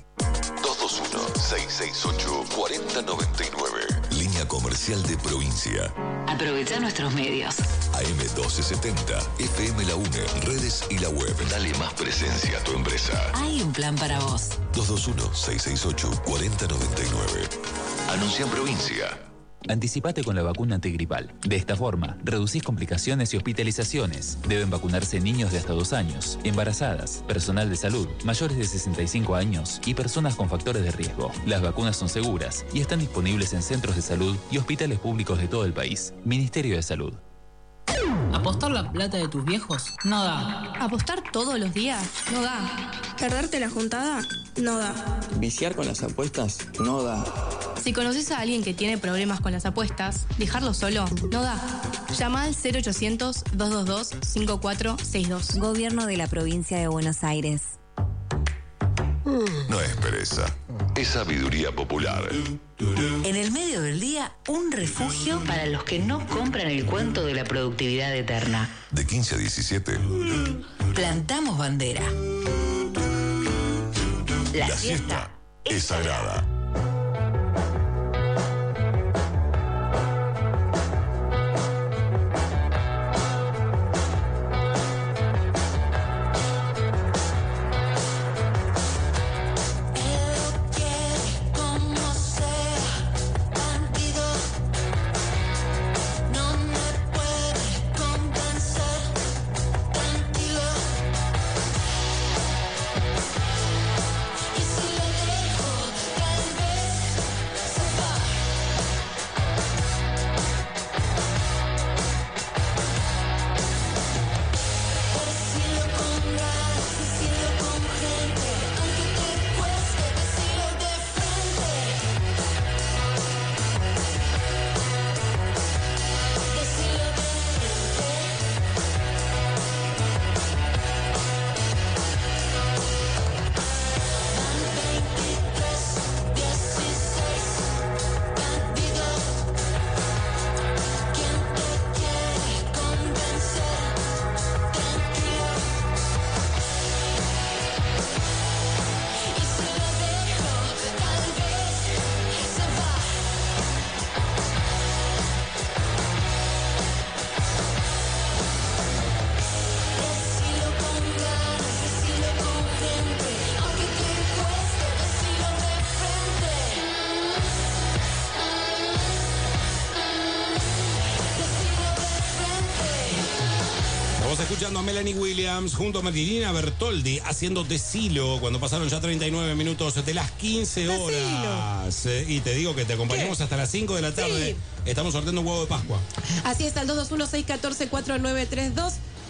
221-668-4099. Línea comercial de provincia. Aprovecha nuestros medios. AM1270, FM La UNE, redes y la web. Dale más presencia a tu empresa. Hay un plan para vos. 221-668-4099. Anuncia en provincia. Anticipate con la vacuna antigripal. De esta forma, reducís complicaciones y hospitalizaciones. Deben vacunarse niños de hasta 2 años, embarazadas, personal de salud, mayores de 65 años y personas con factores de riesgo. Las vacunas son seguras y están disponibles en centros de salud y hospitales públicos de todo el país. Ministerio de Salud. ¿Apostar la plata de tus viejos? No da. ¿Apostar todos los días? No da. ¿Perderte la juntada? No da. ¿Viciar con las apuestas? No da. Si conoces a alguien que tiene problemas con las apuestas, dejarlo solo no da. Llama al 0800-222-5462. Gobierno de la Provincia de Buenos Aires. No es pereza, es sabiduría popular. En el medio del día, un refugio para los que no compran el cuento de la productividad eterna. De 15 a 17. Plantamos bandera. La siesta es sagrada. Escuchando a Melanie Williams junto a Marilina Bertoldi haciendo Decilo cuando pasaron ya 39 minutos de las 15 horas. Y te digo que te acompañamos hasta las 5 de la tarde. Sí. Estamos sorteando un huevo de Pascua. Así está, el 221-614-4932.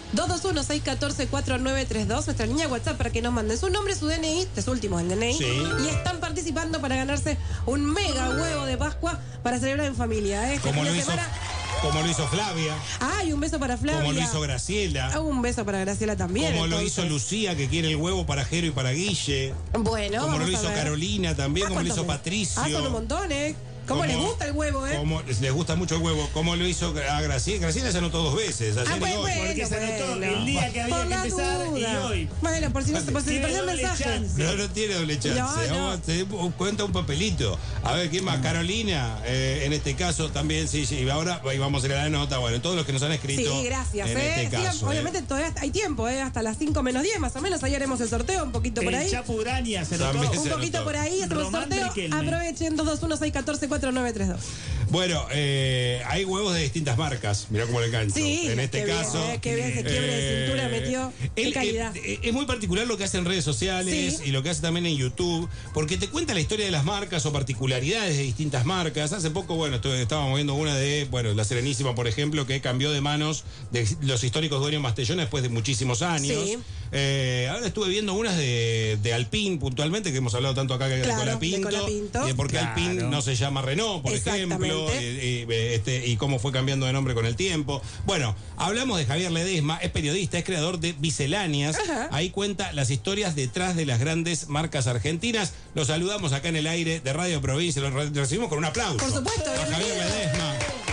221-614-4932, nuestra línea WhatsApp para que nos manden su nombre, su DNI, de su último el DNI, sí. Y están participando para ganarse un mega huevo de Pascua para celebrar en familia. Este fin de semana Como lo hizo Flavia. Ay, un beso para Flavia. Como lo hizo Graciela. Un beso para Graciela también. Como lo entonces. hizo Lucía, que quiere el huevo para Jero y para Guille. Bueno, como lo vamos a hizo ver. Carolina también, como lo hizo Patricio. Ah, son un montón, ¿eh? ¿Cómo les gusta el huevo, eh? Como les gusta mucho el huevo. Como lo hizo a Graciela. Graciela se anotó 2 veces. Ayer y hoy. Porque se anotó el día que había Por que la empezar duda. y hoy. Bueno, por si no se perdió el doble mensaje. chance. No tiene doble chance. No. Vamos, te cuenta un papelito. A ver, ¿quién más? Carolina, en este caso también, sí. Y ahora vamos a ir a la nota. Bueno, todos los que nos han escrito. Sí, gracias. En este Sigan, caso, obviamente todavía hay tiempo, hasta las 5 menos 10 más o menos. Ahí haremos el sorteo, un poquito por ahí. El Chapu Graña se También notó. Un poquito por ahí, hacemos el Román sorteo. Riquelme. Aprovechen 221-614-4932. Bueno, hay huevos de distintas marcas. Mirá cómo le canto. Sí, en este qué bien, caso. qué bien, ese quiebre de cintura metió. Qué calidad. Es muy particular lo que hace en redes sociales Sí. y lo que hace también en YouTube, porque te cuenta la historia de las marcas o particularidades de distintas marcas. Hace poco, bueno, estábamos viendo una de, La Serenísima, por ejemplo, que cambió de manos de los históricos dueños Mastellón después de muchísimos años. Sí. Ahora estuve viendo unas de Alpine puntualmente, que hemos hablado tanto acá Claro, de Colapinto. de Colapinto. Y porque Claro. Alpine no se llama Renault, por ejemplo. Y cómo fue cambiando de nombre con el tiempo. Bueno, hablamos de Javier Ledesma, es periodista, es creador de Misceláneas. Ajá. Ahí cuenta las historias detrás de las grandes marcas argentinas. Lo saludamos acá en el aire de Radio Provincia, lo recibimos con un aplauso. Por supuesto, A Javier bienvenido. Ledesma.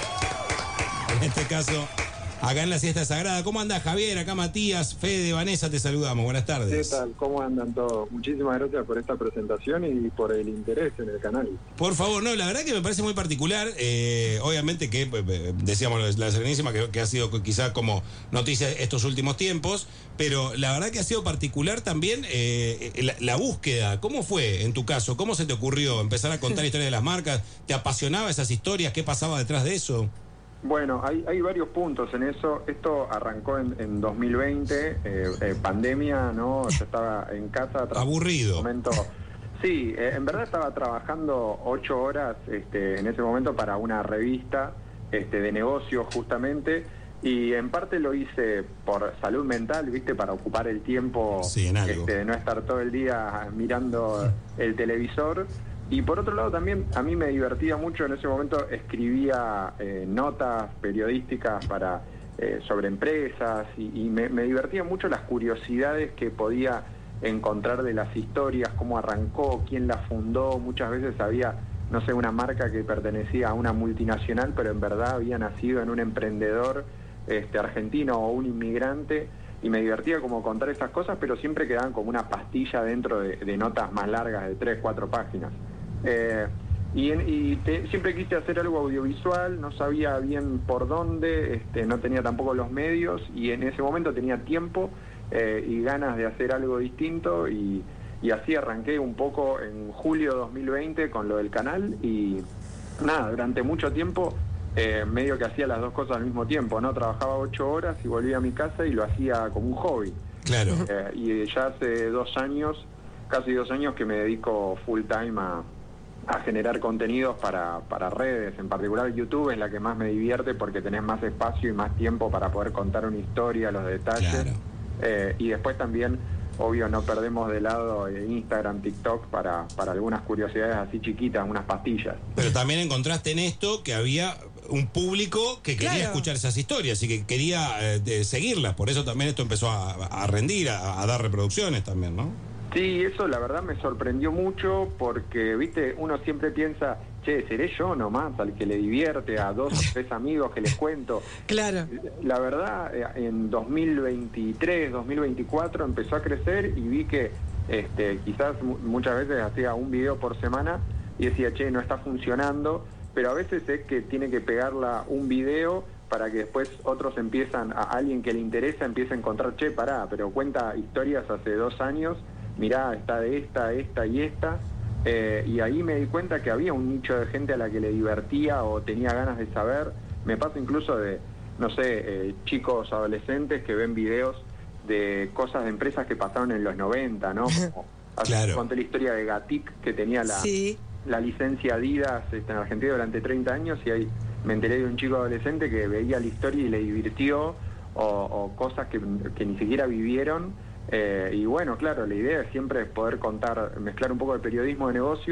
En este caso, acá en la Siesta Sagrada. ¿Cómo andás, Javier? Acá Matías, Fede, Vanessa, te saludamos. Buenas tardes. ¿Qué tal? ¿Cómo andan todos? Muchísimas gracias por esta presentación y por el interés en el canal. Por favor, no, la verdad que me parece muy particular. Obviamente que decíamos la Serenísima, que ha sido quizá como noticia estos últimos tiempos, pero la verdad que ha sido particular también la búsqueda. ¿Cómo fue en tu caso? ¿Cómo se te ocurrió empezar a contar historias de las marcas? ¿Te apasionaba esas historias? ¿Qué pasaba detrás de eso? Bueno, hay varios puntos en eso. Esto arrancó en 2020, pandemia, ¿no? Yo estaba en casa. Aburrido. Momento. Sí, en verdad estaba trabajando 8 horas en ese momento para una revista de negocios justamente. Y en parte lo hice por salud mental, ¿viste? Para ocupar el tiempo, en algo. de no estar todo el día mirando el televisor. Y por otro lado también a mí me divertía mucho, en ese momento escribía notas periodísticas sobre empresas y me divertía mucho las curiosidades que podía encontrar de las historias, cómo arrancó, quién la fundó. Muchas veces había, no sé, una marca que pertenecía a una multinacional, pero en verdad había nacido en un emprendedor argentino o un inmigrante, y me divertía como contar esas cosas, pero siempre quedaban como una pastilla dentro de notas más largas de 3, 4 páginas. Siempre quise hacer algo audiovisual, no sabía bien por dónde, no tenía tampoco los medios, y en ese momento tenía tiempo y ganas de hacer algo distinto, y así arranqué un poco en julio 2020 con lo del canal. Y nada, durante mucho tiempo medio que hacía las dos cosas al mismo tiempo, ¿no? Trabajaba 8 horas y volvía a mi casa y lo hacía como un hobby. Claro. Y ya hace 2 años, casi 2 años, que me dedico full time a generar contenidos para redes. En particular YouTube es la que más me divierte porque tenés más espacio y más tiempo para poder contar una historia, los detalles. Claro. Y después también, obvio, no perdemos de lado Instagram, TikTok para algunas curiosidades así chiquitas, unas pastillas. Pero también encontraste en esto que había un público que quería escuchar esas historias y que quería seguirlas. Por eso también esto empezó a rendir, a dar reproducciones también, ¿no? Sí, eso la verdad me sorprendió mucho porque, viste, uno siempre piensa, che, ¿seré yo nomás al que le divierte a 2 o 3 amigos que les cuento? Claro. La verdad, en 2023, 2024 empezó a crecer y vi que quizás muchas veces hacía un video por semana y decía, che, no está funcionando, pero a veces es que tiene que pegarla un video para que después otros a alguien que le interesa empiece a encontrar, che, pará, pero cuenta historias hace 2 años, mirá, está de esta y esta. Y ahí me di cuenta que había un nicho de gente a la que le divertía o tenía ganas de saber. Me pasa incluso de, no sé, chicos adolescentes que ven videos de cosas de empresas que pasaron en los 90, ¿no? Como conté la historia de Gatic, que tenía la licencia Adidas en Argentina durante 30 años, y ahí me enteré de un chico adolescente que veía la historia y le divirtió, o cosas que ni siquiera vivieron. Y bueno, claro, la idea es siempre poder mezclar un poco de periodismo de negocios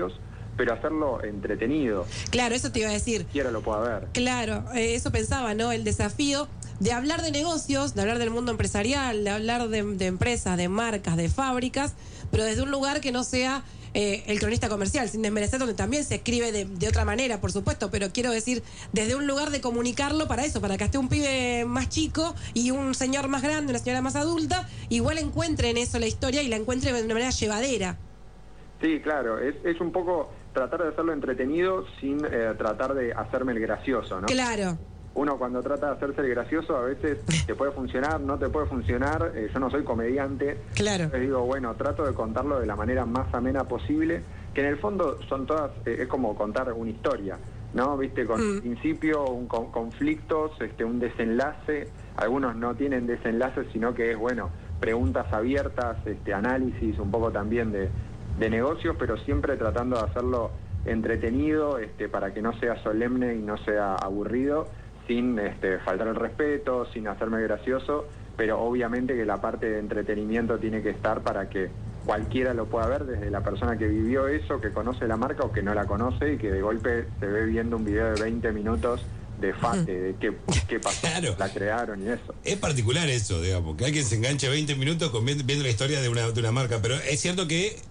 pero hacerlo entretenido. Claro, eso te iba a decir. Quiera lo pueda ver. Claro, eso pensaba, ¿no? El desafío de hablar de negocios, de hablar del mundo empresarial, de hablar de empresas, de marcas, de fábricas, pero desde un lugar que no sea el cronista comercial, sin desmerecer, donde también se escribe de otra manera, por supuesto, pero quiero decir, desde un lugar de comunicarlo para eso, para que esté un pibe más chico y un señor más grande, una señora más adulta, igual encuentre en eso la historia y la encuentre de una manera llevadera. Sí, claro, es un poco tratar de hacerlo entretenido sin tratar de hacerme el gracioso, ¿no? Claro. Uno cuando trata de hacerse el gracioso a veces te puede funcionar, no te puede funcionar, yo no soy comediante. Claro. Les digo, bueno, trato de contarlo de la manera más amena posible, que en el fondo son todas, es como contar una historia, ¿no? Viste, con principio, conflictos, un desenlace, algunos no tienen desenlace, sino que es, bueno, preguntas abiertas, análisis un poco también de negocios, pero siempre tratando de hacerlo entretenido, para que no sea solemne y no sea aburrido, sin faltar el respeto, sin hacerme gracioso, pero obviamente que la parte de entretenimiento tiene que estar para que cualquiera lo pueda ver, desde la persona que vivió eso, que conoce la marca o que no la conoce y que de golpe se ve viendo un video de 20 minutos de qué pasó, claro, la crearon y eso. Es particular eso, digamos, que alguien se enganche 20 minutos viendo la historia de una marca, pero es cierto que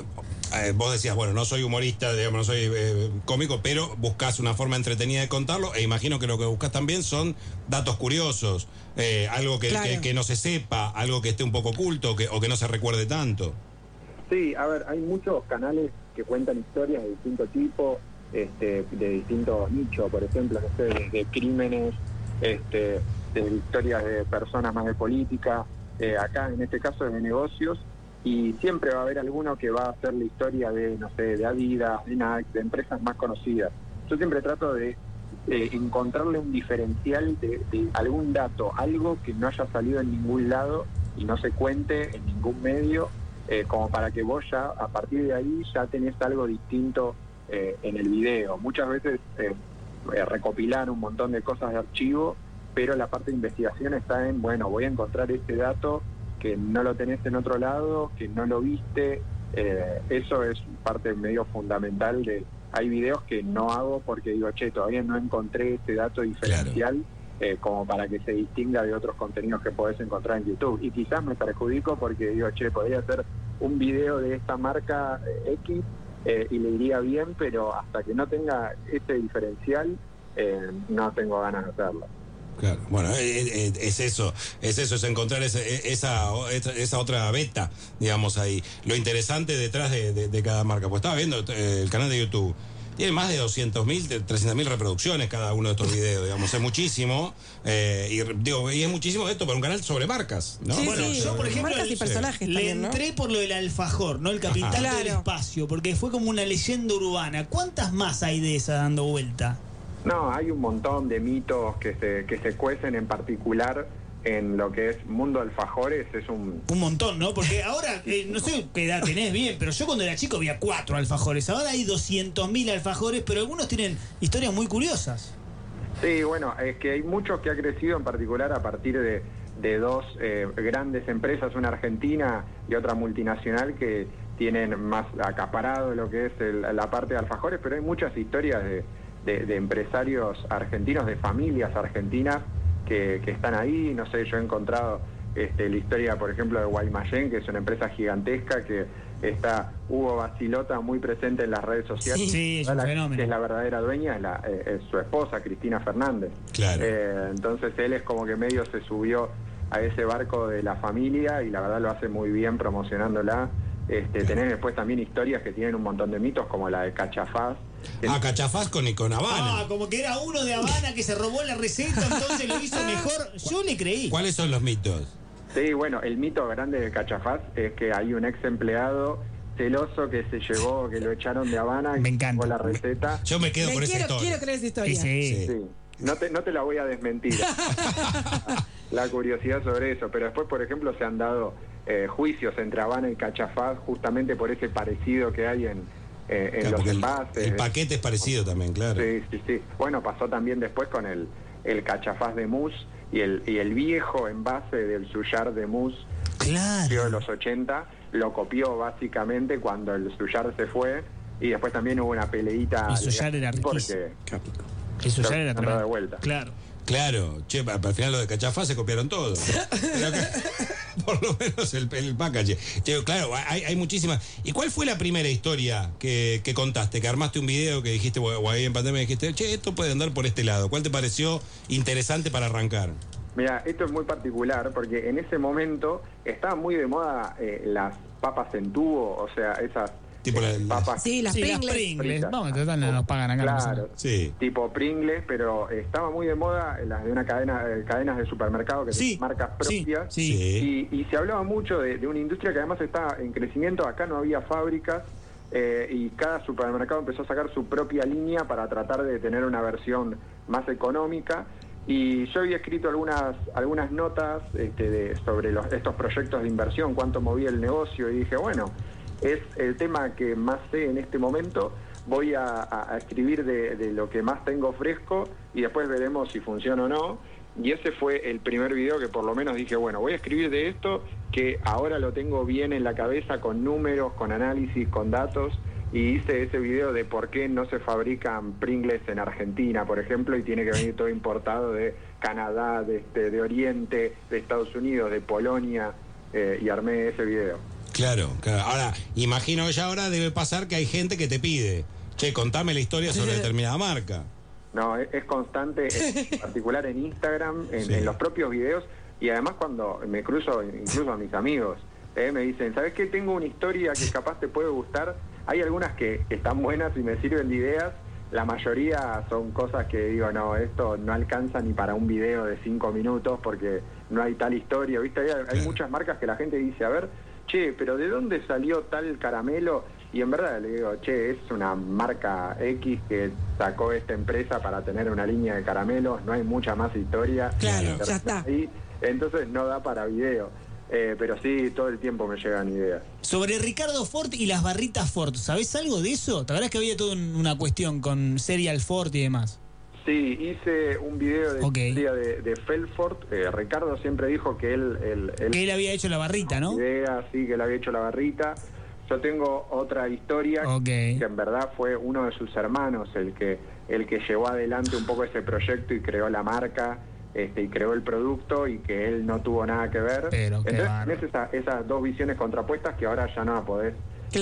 vos decías, bueno, no soy humorista, digamos, no soy cómico, pero buscas una forma entretenida de contarlo, e imagino que lo que buscas también son datos curiosos, algo que no se sepa, algo que esté un poco oculto o que no se recuerde tanto. Sí, a ver, hay muchos canales que cuentan historias de distinto tipo, de distintos nichos, por ejemplo, no sé, de crímenes, de historias de personas más de política, acá en este caso es de negocios. Y siempre va a haber alguno que va a hacer la historia de, no sé, de Adidas, de Nike, de empresas más conocidas. Yo siempre trato de encontrarle un diferencial de algún dato, algo que no haya salido en ningún lado y no se cuente en ningún medio, como para que vos ya, a partir de ahí, ya tenés algo distinto en el video. Muchas veces recopilar un montón de cosas de archivo, pero la parte de investigación está en, bueno, voy a encontrar este dato que no lo tenés en otro lado, que no lo viste, eso es parte medio fundamental de... Hay videos que no hago porque digo, che, todavía no encontré este dato diferencial, claro, como para que se distinga de otros contenidos que podés encontrar en YouTube. Y quizás me perjudico porque digo, che, podría hacer un video de esta marca X y le iría bien, pero hasta que no tenga ese diferencial, no tengo ganas de hacerlo. Claro, bueno, es eso, es encontrar esa otra beta, digamos, ahí. Lo interesante detrás de cada marca. Pues estaba viendo el canal de YouTube, tiene más de 200.000, 300.000 reproducciones cada uno de estos videos, digamos, es muchísimo, y es muchísimo esto para un canal sobre marcas, ¿no? Sí, bueno, sí, yo, por ejemplo, marcas y personajes le también, ¿no? entré por lo del alfajor, ¿no? El capitán del espacio, porque fue como una leyenda urbana. ¿Cuántas más hay de esa dando vuelta? No, hay un montón de mitos que se cuecen, en particular en lo que es mundo alfajores, es un montón, ¿no? Porque ahora, no sé qué edad tenés bien, pero yo cuando era chico había 4 alfajores, ahora hay 200.000 alfajores, pero algunos tienen historias muy curiosas. Sí, bueno, es que hay muchos que ha crecido en particular a partir de dos grandes empresas, una argentina y otra multinacional, que tienen más acaparado lo que es la parte de alfajores, pero hay muchas historias de empresarios argentinos, de familias argentinas que están ahí. No sé, yo he encontrado la historia, por ejemplo, de Guaymallén, que es una empresa gigantesca, que está Hugo Basilota muy presente en las redes sociales. Sí, es un fenómeno. Que es la verdadera dueña, es su esposa, Cristina Fernández. Claro. Entonces él es como que medio se subió a ese barco de la familia y la verdad lo hace muy bien promocionándola. Tenés después también historias que tienen un montón de mitos, como la de Cachafaz. Cachafaz con Habana. Como que era uno de Habana que se robó la receta, entonces lo hizo mejor. Yo le creí. ¿Cuáles son los mitos? Sí, bueno, el mito grande de Cachafaz es que hay un ex empleado celoso que se llevó, que lo echaron de Habana, me encanta, con la receta. Yo me quedo con esa historia. Quiero creer esa historia. Sí. No te la voy a desmentir. La curiosidad sobre eso, pero después, por ejemplo, se han dado juicios entre Habana y Cachafaz justamente por ese parecido que hay en los envases. El paquete es parecido también, claro. Sí. Bueno, pasó también después con el Cachafaz de mousse y el viejo envase del Suyar de mousse, claro, de los 80, lo copió básicamente cuando el Suyar se fue. y después también hubo una peleita. Eso ya era porque Eso ya era tremendo. De vuelta. Claro, che, al final lo de Cachafá se copiaron todo. Pero por lo menos el package. Che, claro, hay muchísimas. ¿Y cuál fue la primera historia que contaste? Que armaste un video que dijiste, o ahí en pandemia dijiste, che, esto puede andar por este lado. ¿Cuál te pareció interesante para arrancar? Mira, esto es muy particular porque en ese momento estaban muy de moda las papas en tubo, o sea, esas tipo papas. Sí, las Pringles. Vamos, total, no nos pagan acá. Claro, sí. Tipo Pringles, pero estaba muy de moda las de una cadenas de supermercado que tienen marcas propias. Sí. Y se hablaba mucho de una industria que además está en crecimiento. Acá no había fábricas y cada supermercado empezó a sacar su propia línea para tratar de tener una versión más económica. Y yo había escrito algunas notas sobre estos proyectos de inversión, cuánto movía el negocio, y dije, bueno, es el tema que más sé en este momento, voy a escribir de lo que más tengo fresco y después veremos si funciona o no. Y ese fue el primer video que por lo menos dije, bueno, voy a escribir de esto, que ahora lo tengo bien en la cabeza, con números, con análisis, con datos. Y hice ese video de por qué no se fabrican Pringles en Argentina, por ejemplo, y tiene que venir todo importado de Canadá, de Oriente, de Estados Unidos, de Polonia, y armé ese video. Claro. Ahora, imagino que ya ahora debe pasar que hay gente que te pide, che, contame la historia sobre determinada marca. No, es constante, en particular en Instagram, en los propios videos, y además cuando me cruzo incluso a mis amigos, me dicen, ¿sabes qué? Tengo una historia que capaz te puede gustar. Hay algunas que están buenas y me sirven de ideas. La mayoría son cosas que digo, no, esto no alcanza ni para un video de 5 minutos porque no hay tal historia, ¿viste? Hay muchas marcas que la gente dice, a ver, che, pero ¿de dónde salió tal caramelo? Y en verdad le digo, che, es una marca X que sacó esta empresa para tener una línea de caramelos, no hay mucha más historia. Claro, ya está. Y entonces no da para video. Pero sí, todo el tiempo me llegan ideas. Sobre Ricardo Ford y las barritas Ford, ¿sabés algo de eso? ¿Te acuerdas que había toda una cuestión con Serial Ford y demás? Sí, hice un video de Felford. Ricardo siempre dijo que él había hecho la barrita, ¿no? Sí, que él había hecho la barrita. Yo tengo otra historia que en verdad fue uno de sus hermanos el que llevó adelante un poco ese proyecto y creó la marca. Y creó el producto y que él no tuvo nada que ver. Pero entonces tenés esas dos visiones contrapuestas que ahora ya no la podés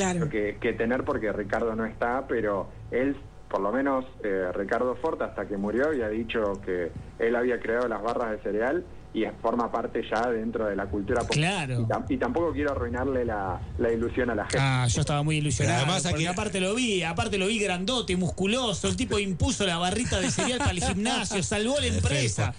que tener porque Ricardo no está, pero él, por lo menos Ricardo Ford, hasta que murió, había dicho que él había creado las barras de cereal y forma parte ya dentro de la cultura popular. Claro. Y tampoco quiero arruinarle la ilusión a la gente. Yo estaba muy ilusionado. Pero además porque aparte lo vi grandote, musculoso, el tipo impuso la barrita de cereal para el gimnasio, salvó la empresa.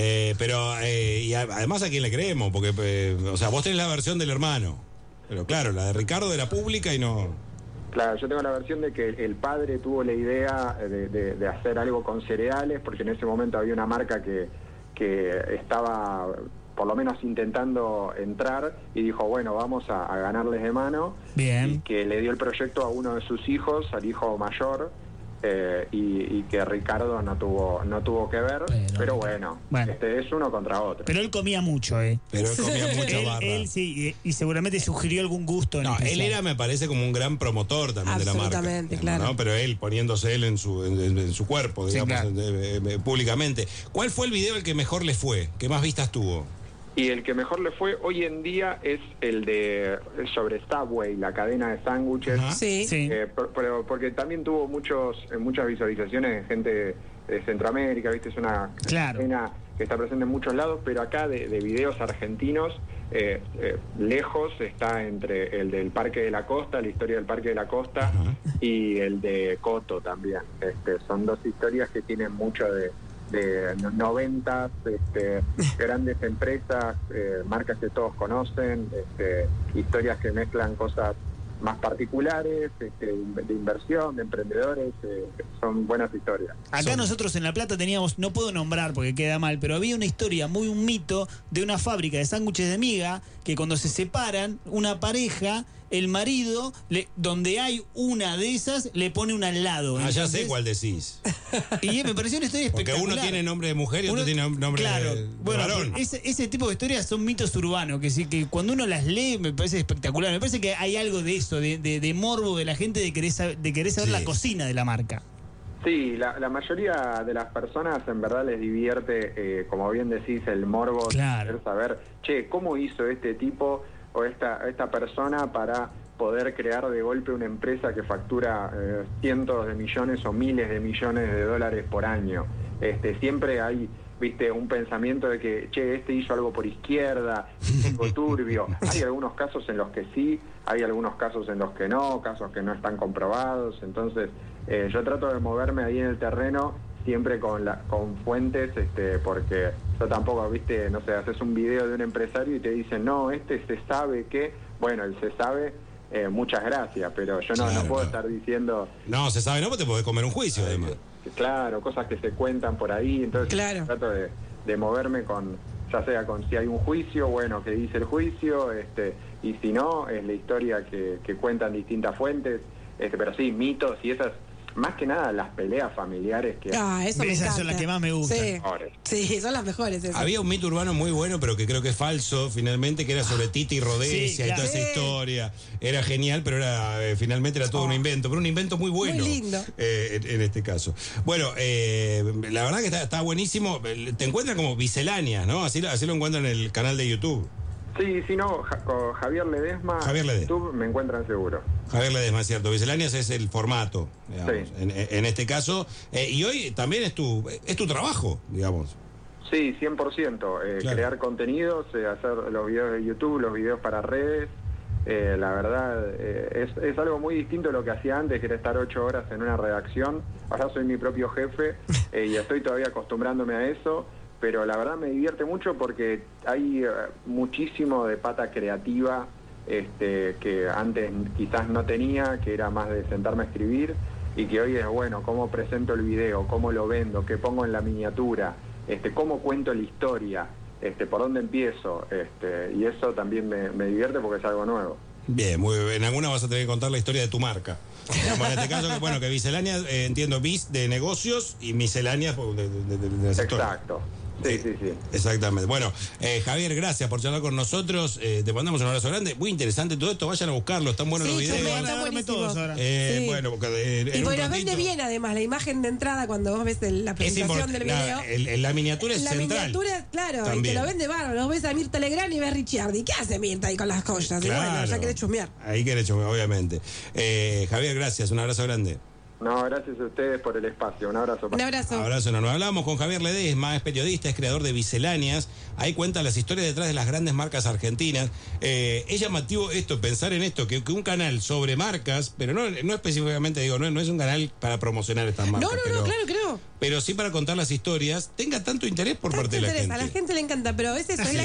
Y además a quién le creemos, porque o sea, vos tenés la versión del hermano, pero claro, la de Ricardo era pública y no. Claro, yo tengo la versión de que el padre tuvo la idea de hacer algo con cereales, porque en ese momento había una marca que estaba por lo menos intentando entrar y dijo, bueno, vamos a ganarles de mano. Bien. Y que le dio el proyecto a uno de sus hijos, al hijo mayor, y que Ricardo no tuvo que ver, pero bueno. Es uno contra otro. Pero él comía mucho, Pero él comía mucha barra. Él sí, y seguramente sugirió algún gusto. Él era, me parece, como un gran promotor también de la marca. Absolutamente, claro. ¿no? Pero él poniéndose él en su cuerpo, digamos, públicamente. ¿Cuál fue el video el que mejor le fue? ¿Qué más vistas tuvo? Y el que mejor le fue hoy en día es el sobre Subway, la cadena de sándwiches. Sí. Porque también tuvo muchas visualizaciones de gente de Centroamérica, ¿viste? Es una cadena que está presente en muchos lados, pero acá de videos argentinos, lejos está entre el del Parque de la Costa, la historia del Parque de la Costa, y el de Coto también. Son dos historias que tienen mucho de 90, grandes empresas, marcas que todos conocen, historias que mezclan cosas más particulares, de inversión, de emprendedores, son buenas historias. Acá nosotros en La Plata teníamos, no puedo nombrar porque queda mal, pero había una historia, un mito de una fábrica de sándwiches de miga que cuando se separan, una pareja el marido, donde hay una de esas, le pone una al lado. Ya sé cuál decís. Y me pareció una historia espectacular. Porque uno tiene nombre de mujer y otro tiene nombre de varón. Ese tipo de historias son mitos urbanos, que cuando uno las lee me parece espectacular. Me parece que hay algo de eso, de morbo de la gente, de querer saber la cocina de la marca. Sí, la mayoría de las personas en verdad les divierte, como bien decís, el morbo de querer saber, ¿cómo hizo este tipo o esta persona para poder crear de golpe una empresa que factura cientos de millones o miles de millones de dólares por año? Siempre hay, viste, un pensamiento de que, este hizo algo por izquierda, algo turbio. Hay algunos casos en los que sí, hay algunos casos en los que no, casos que no están comprobados. Entonces, yo trato de moverme ahí en el terreno siempre con fuentes, porque yo tampoco, viste, no sé, haces un video de un empresario y te dicen, no, se sabe que, bueno, el se sabe, muchas gracias, pero yo no puedo estar diciendo... No, se sabe, no, porque te podés comer un juicio, además. Claro, cosas que se cuentan por ahí, entonces trato de moverme con, ya sea con si hay un juicio, bueno, que dice el juicio, y si no, es la historia que cuentan distintas fuentes, pero sí, mitos y esas... Más que nada las peleas familiares que... Esas son las que más me gustan. Sí, son las mejores esas. Había un mito urbano muy bueno, pero que creo que es falso, finalmente, que era sobre Titi Rodesia y toda esa historia. Era genial, pero finalmente era todo un invento, pero un invento muy bueno. Muy lindo. En este caso. Bueno, la verdad que está buenísimo. Te encuentran como Misceláneas, ¿no? Así lo encuentran en el canal de YouTube. Sí, si no, con Javier Ledesma, YouTube me encuentran seguro. Javier Ledesma, es cierto. Misceláneas es el formato, digamos, en este caso. Y hoy también es tu trabajo, digamos. Sí, 100%. Crear contenidos, hacer los videos de YouTube, los videos para redes. La verdad, es algo muy distinto de lo que hacía antes, que era estar 8 horas en una redacción. Ahora soy mi propio jefe y estoy todavía acostumbrándome a eso. Pero la verdad me divierte mucho porque hay muchísimo de pata creativa que antes quizás no tenía, que era más de sentarme a escribir, y que hoy es, bueno, cómo presento el video, cómo lo vendo, qué pongo en la miniatura, cómo cuento la historia, por dónde empiezo, y eso también me divierte porque es algo nuevo. Bien, muy bien. En alguna vas a tener que contar la historia de tu marca. En este caso, bueno, que Misceláneas, entiendo, bis de negocios y Misceláneas de sector. Exacto. Sí. Exactamente. Bueno, Javier, gracias por charlar con nosotros. Te mandamos un abrazo grande. Muy interesante todo esto. Vayan a buscarlo. Están buenos los videos. Van a verme todos ahora. Bueno, porque y bueno, vende bien además la imagen de entrada cuando vos ves la presentación del video. La miniatura es central. La miniatura, claro, también. Y te lo vende bárbaro. Vos ves a Mirta Legrand y ves a Ricciardi. ¿Qué hace Mirta ahí con las joyas? Claro. Y bueno, ya querés chusmear. Ahí querés chusmear, obviamente. Javier, gracias. Un abrazo grande. No, gracias a ustedes por el espacio. Un abrazo. Un abrazo. Abrazo enorme. Hablábamos con Javier Ledesma, es periodista, es creador de Misceláneas. Ahí cuenta las historias detrás de las grandes marcas argentinas. Es llamativo esto, pensar en esto, que un canal sobre marcas, pero no específicamente, digo, no es un canal para promocionar estas marcas. No, claro que no. Pero sí para contar las historias, tenga tanto interés por parte de la gente. A la gente le encanta, pero a veces es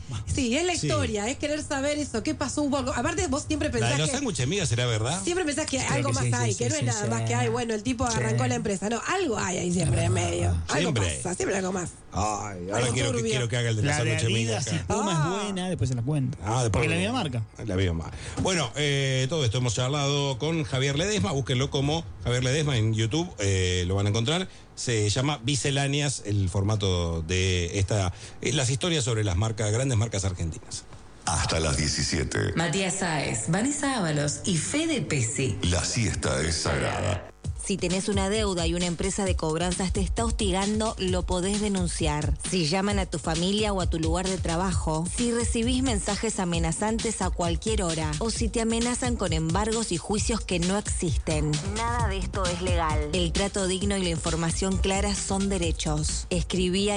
la historia, es querer saber eso, qué pasó un poco. Aparte, vos siempre pensás ¿La de los sándwiches migas será verdad? Siempre pensás que algo más hay, que no es nada más que hay. Bueno, el tipo arrancó la empresa. No, algo hay ahí siempre en medio. Algo pasa, siempre algo más. Ay, ahora quiero que haga el de la sándwiches migas. Si Puma es buena, después se la cuento. Porque es la misma marca. La misma marca. Bueno, todo esto hemos charlado con Javier Ledesma. Búsquenlo como Javier Ledesma en YouTube. Lo van a encontrar. Se llama Misceláneas, el formato de las historias sobre las grandes marcas argentinas. Hasta las 17. Matías Sáez, Vanessa Ábalos y Fede Pesi. La siesta es sagrada. Si tenés una deuda y una empresa de cobranzas te está hostigando, lo podés denunciar. Si llaman a tu familia o a tu lugar de trabajo, si recibís mensajes amenazantes a cualquier hora, o si te amenazan con embargos y juicios que no existen. Nada de esto es legal. El trato digno y la información clara son derechos. Escribí a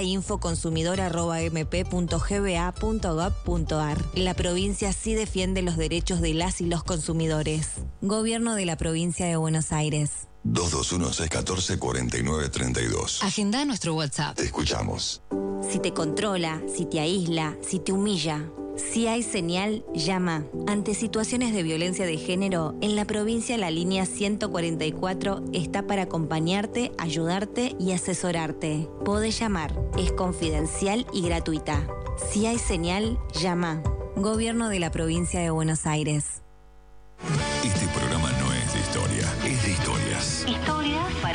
infoconsumidor@mp.gba.gov.ar. La provincia sí defiende los derechos de las y los consumidores. Gobierno de la Provincia de Buenos Aires. 221-614-4932. Agenda nuestro WhatsApp. Te escuchamos. Si te controla, si te aísla, si te humilla, si hay señal, llama. Ante situaciones de violencia de género, en la provincia la línea 144 está para acompañarte, ayudarte y asesorarte. Podés llamar, es confidencial y gratuita. Si hay señal, llama. Gobierno de la Provincia de Buenos Aires.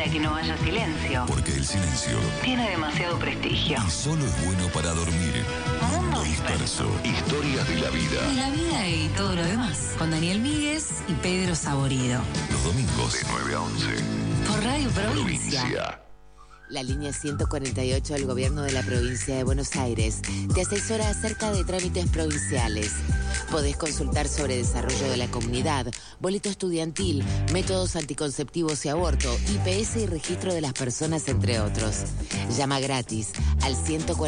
para que no haya silencio. Porque el silencio Tiene demasiado prestigio. y solo es bueno para dormir. Mundo Disperso. Historias de la vida. Y la vida y todo lo demás. Con Daniel Míguez y Pedro Saborido. Los domingos de 9 a 11. Por Radio Provincia. La línea 148 del Gobierno de la Provincia de Buenos Aires te asesora acerca de trámites provinciales. Podés consultar sobre desarrollo de la comunidad, boleto estudiantil, métodos anticonceptivos y aborto, IPS y registro de las personas, entre otros. Llama gratis al 148.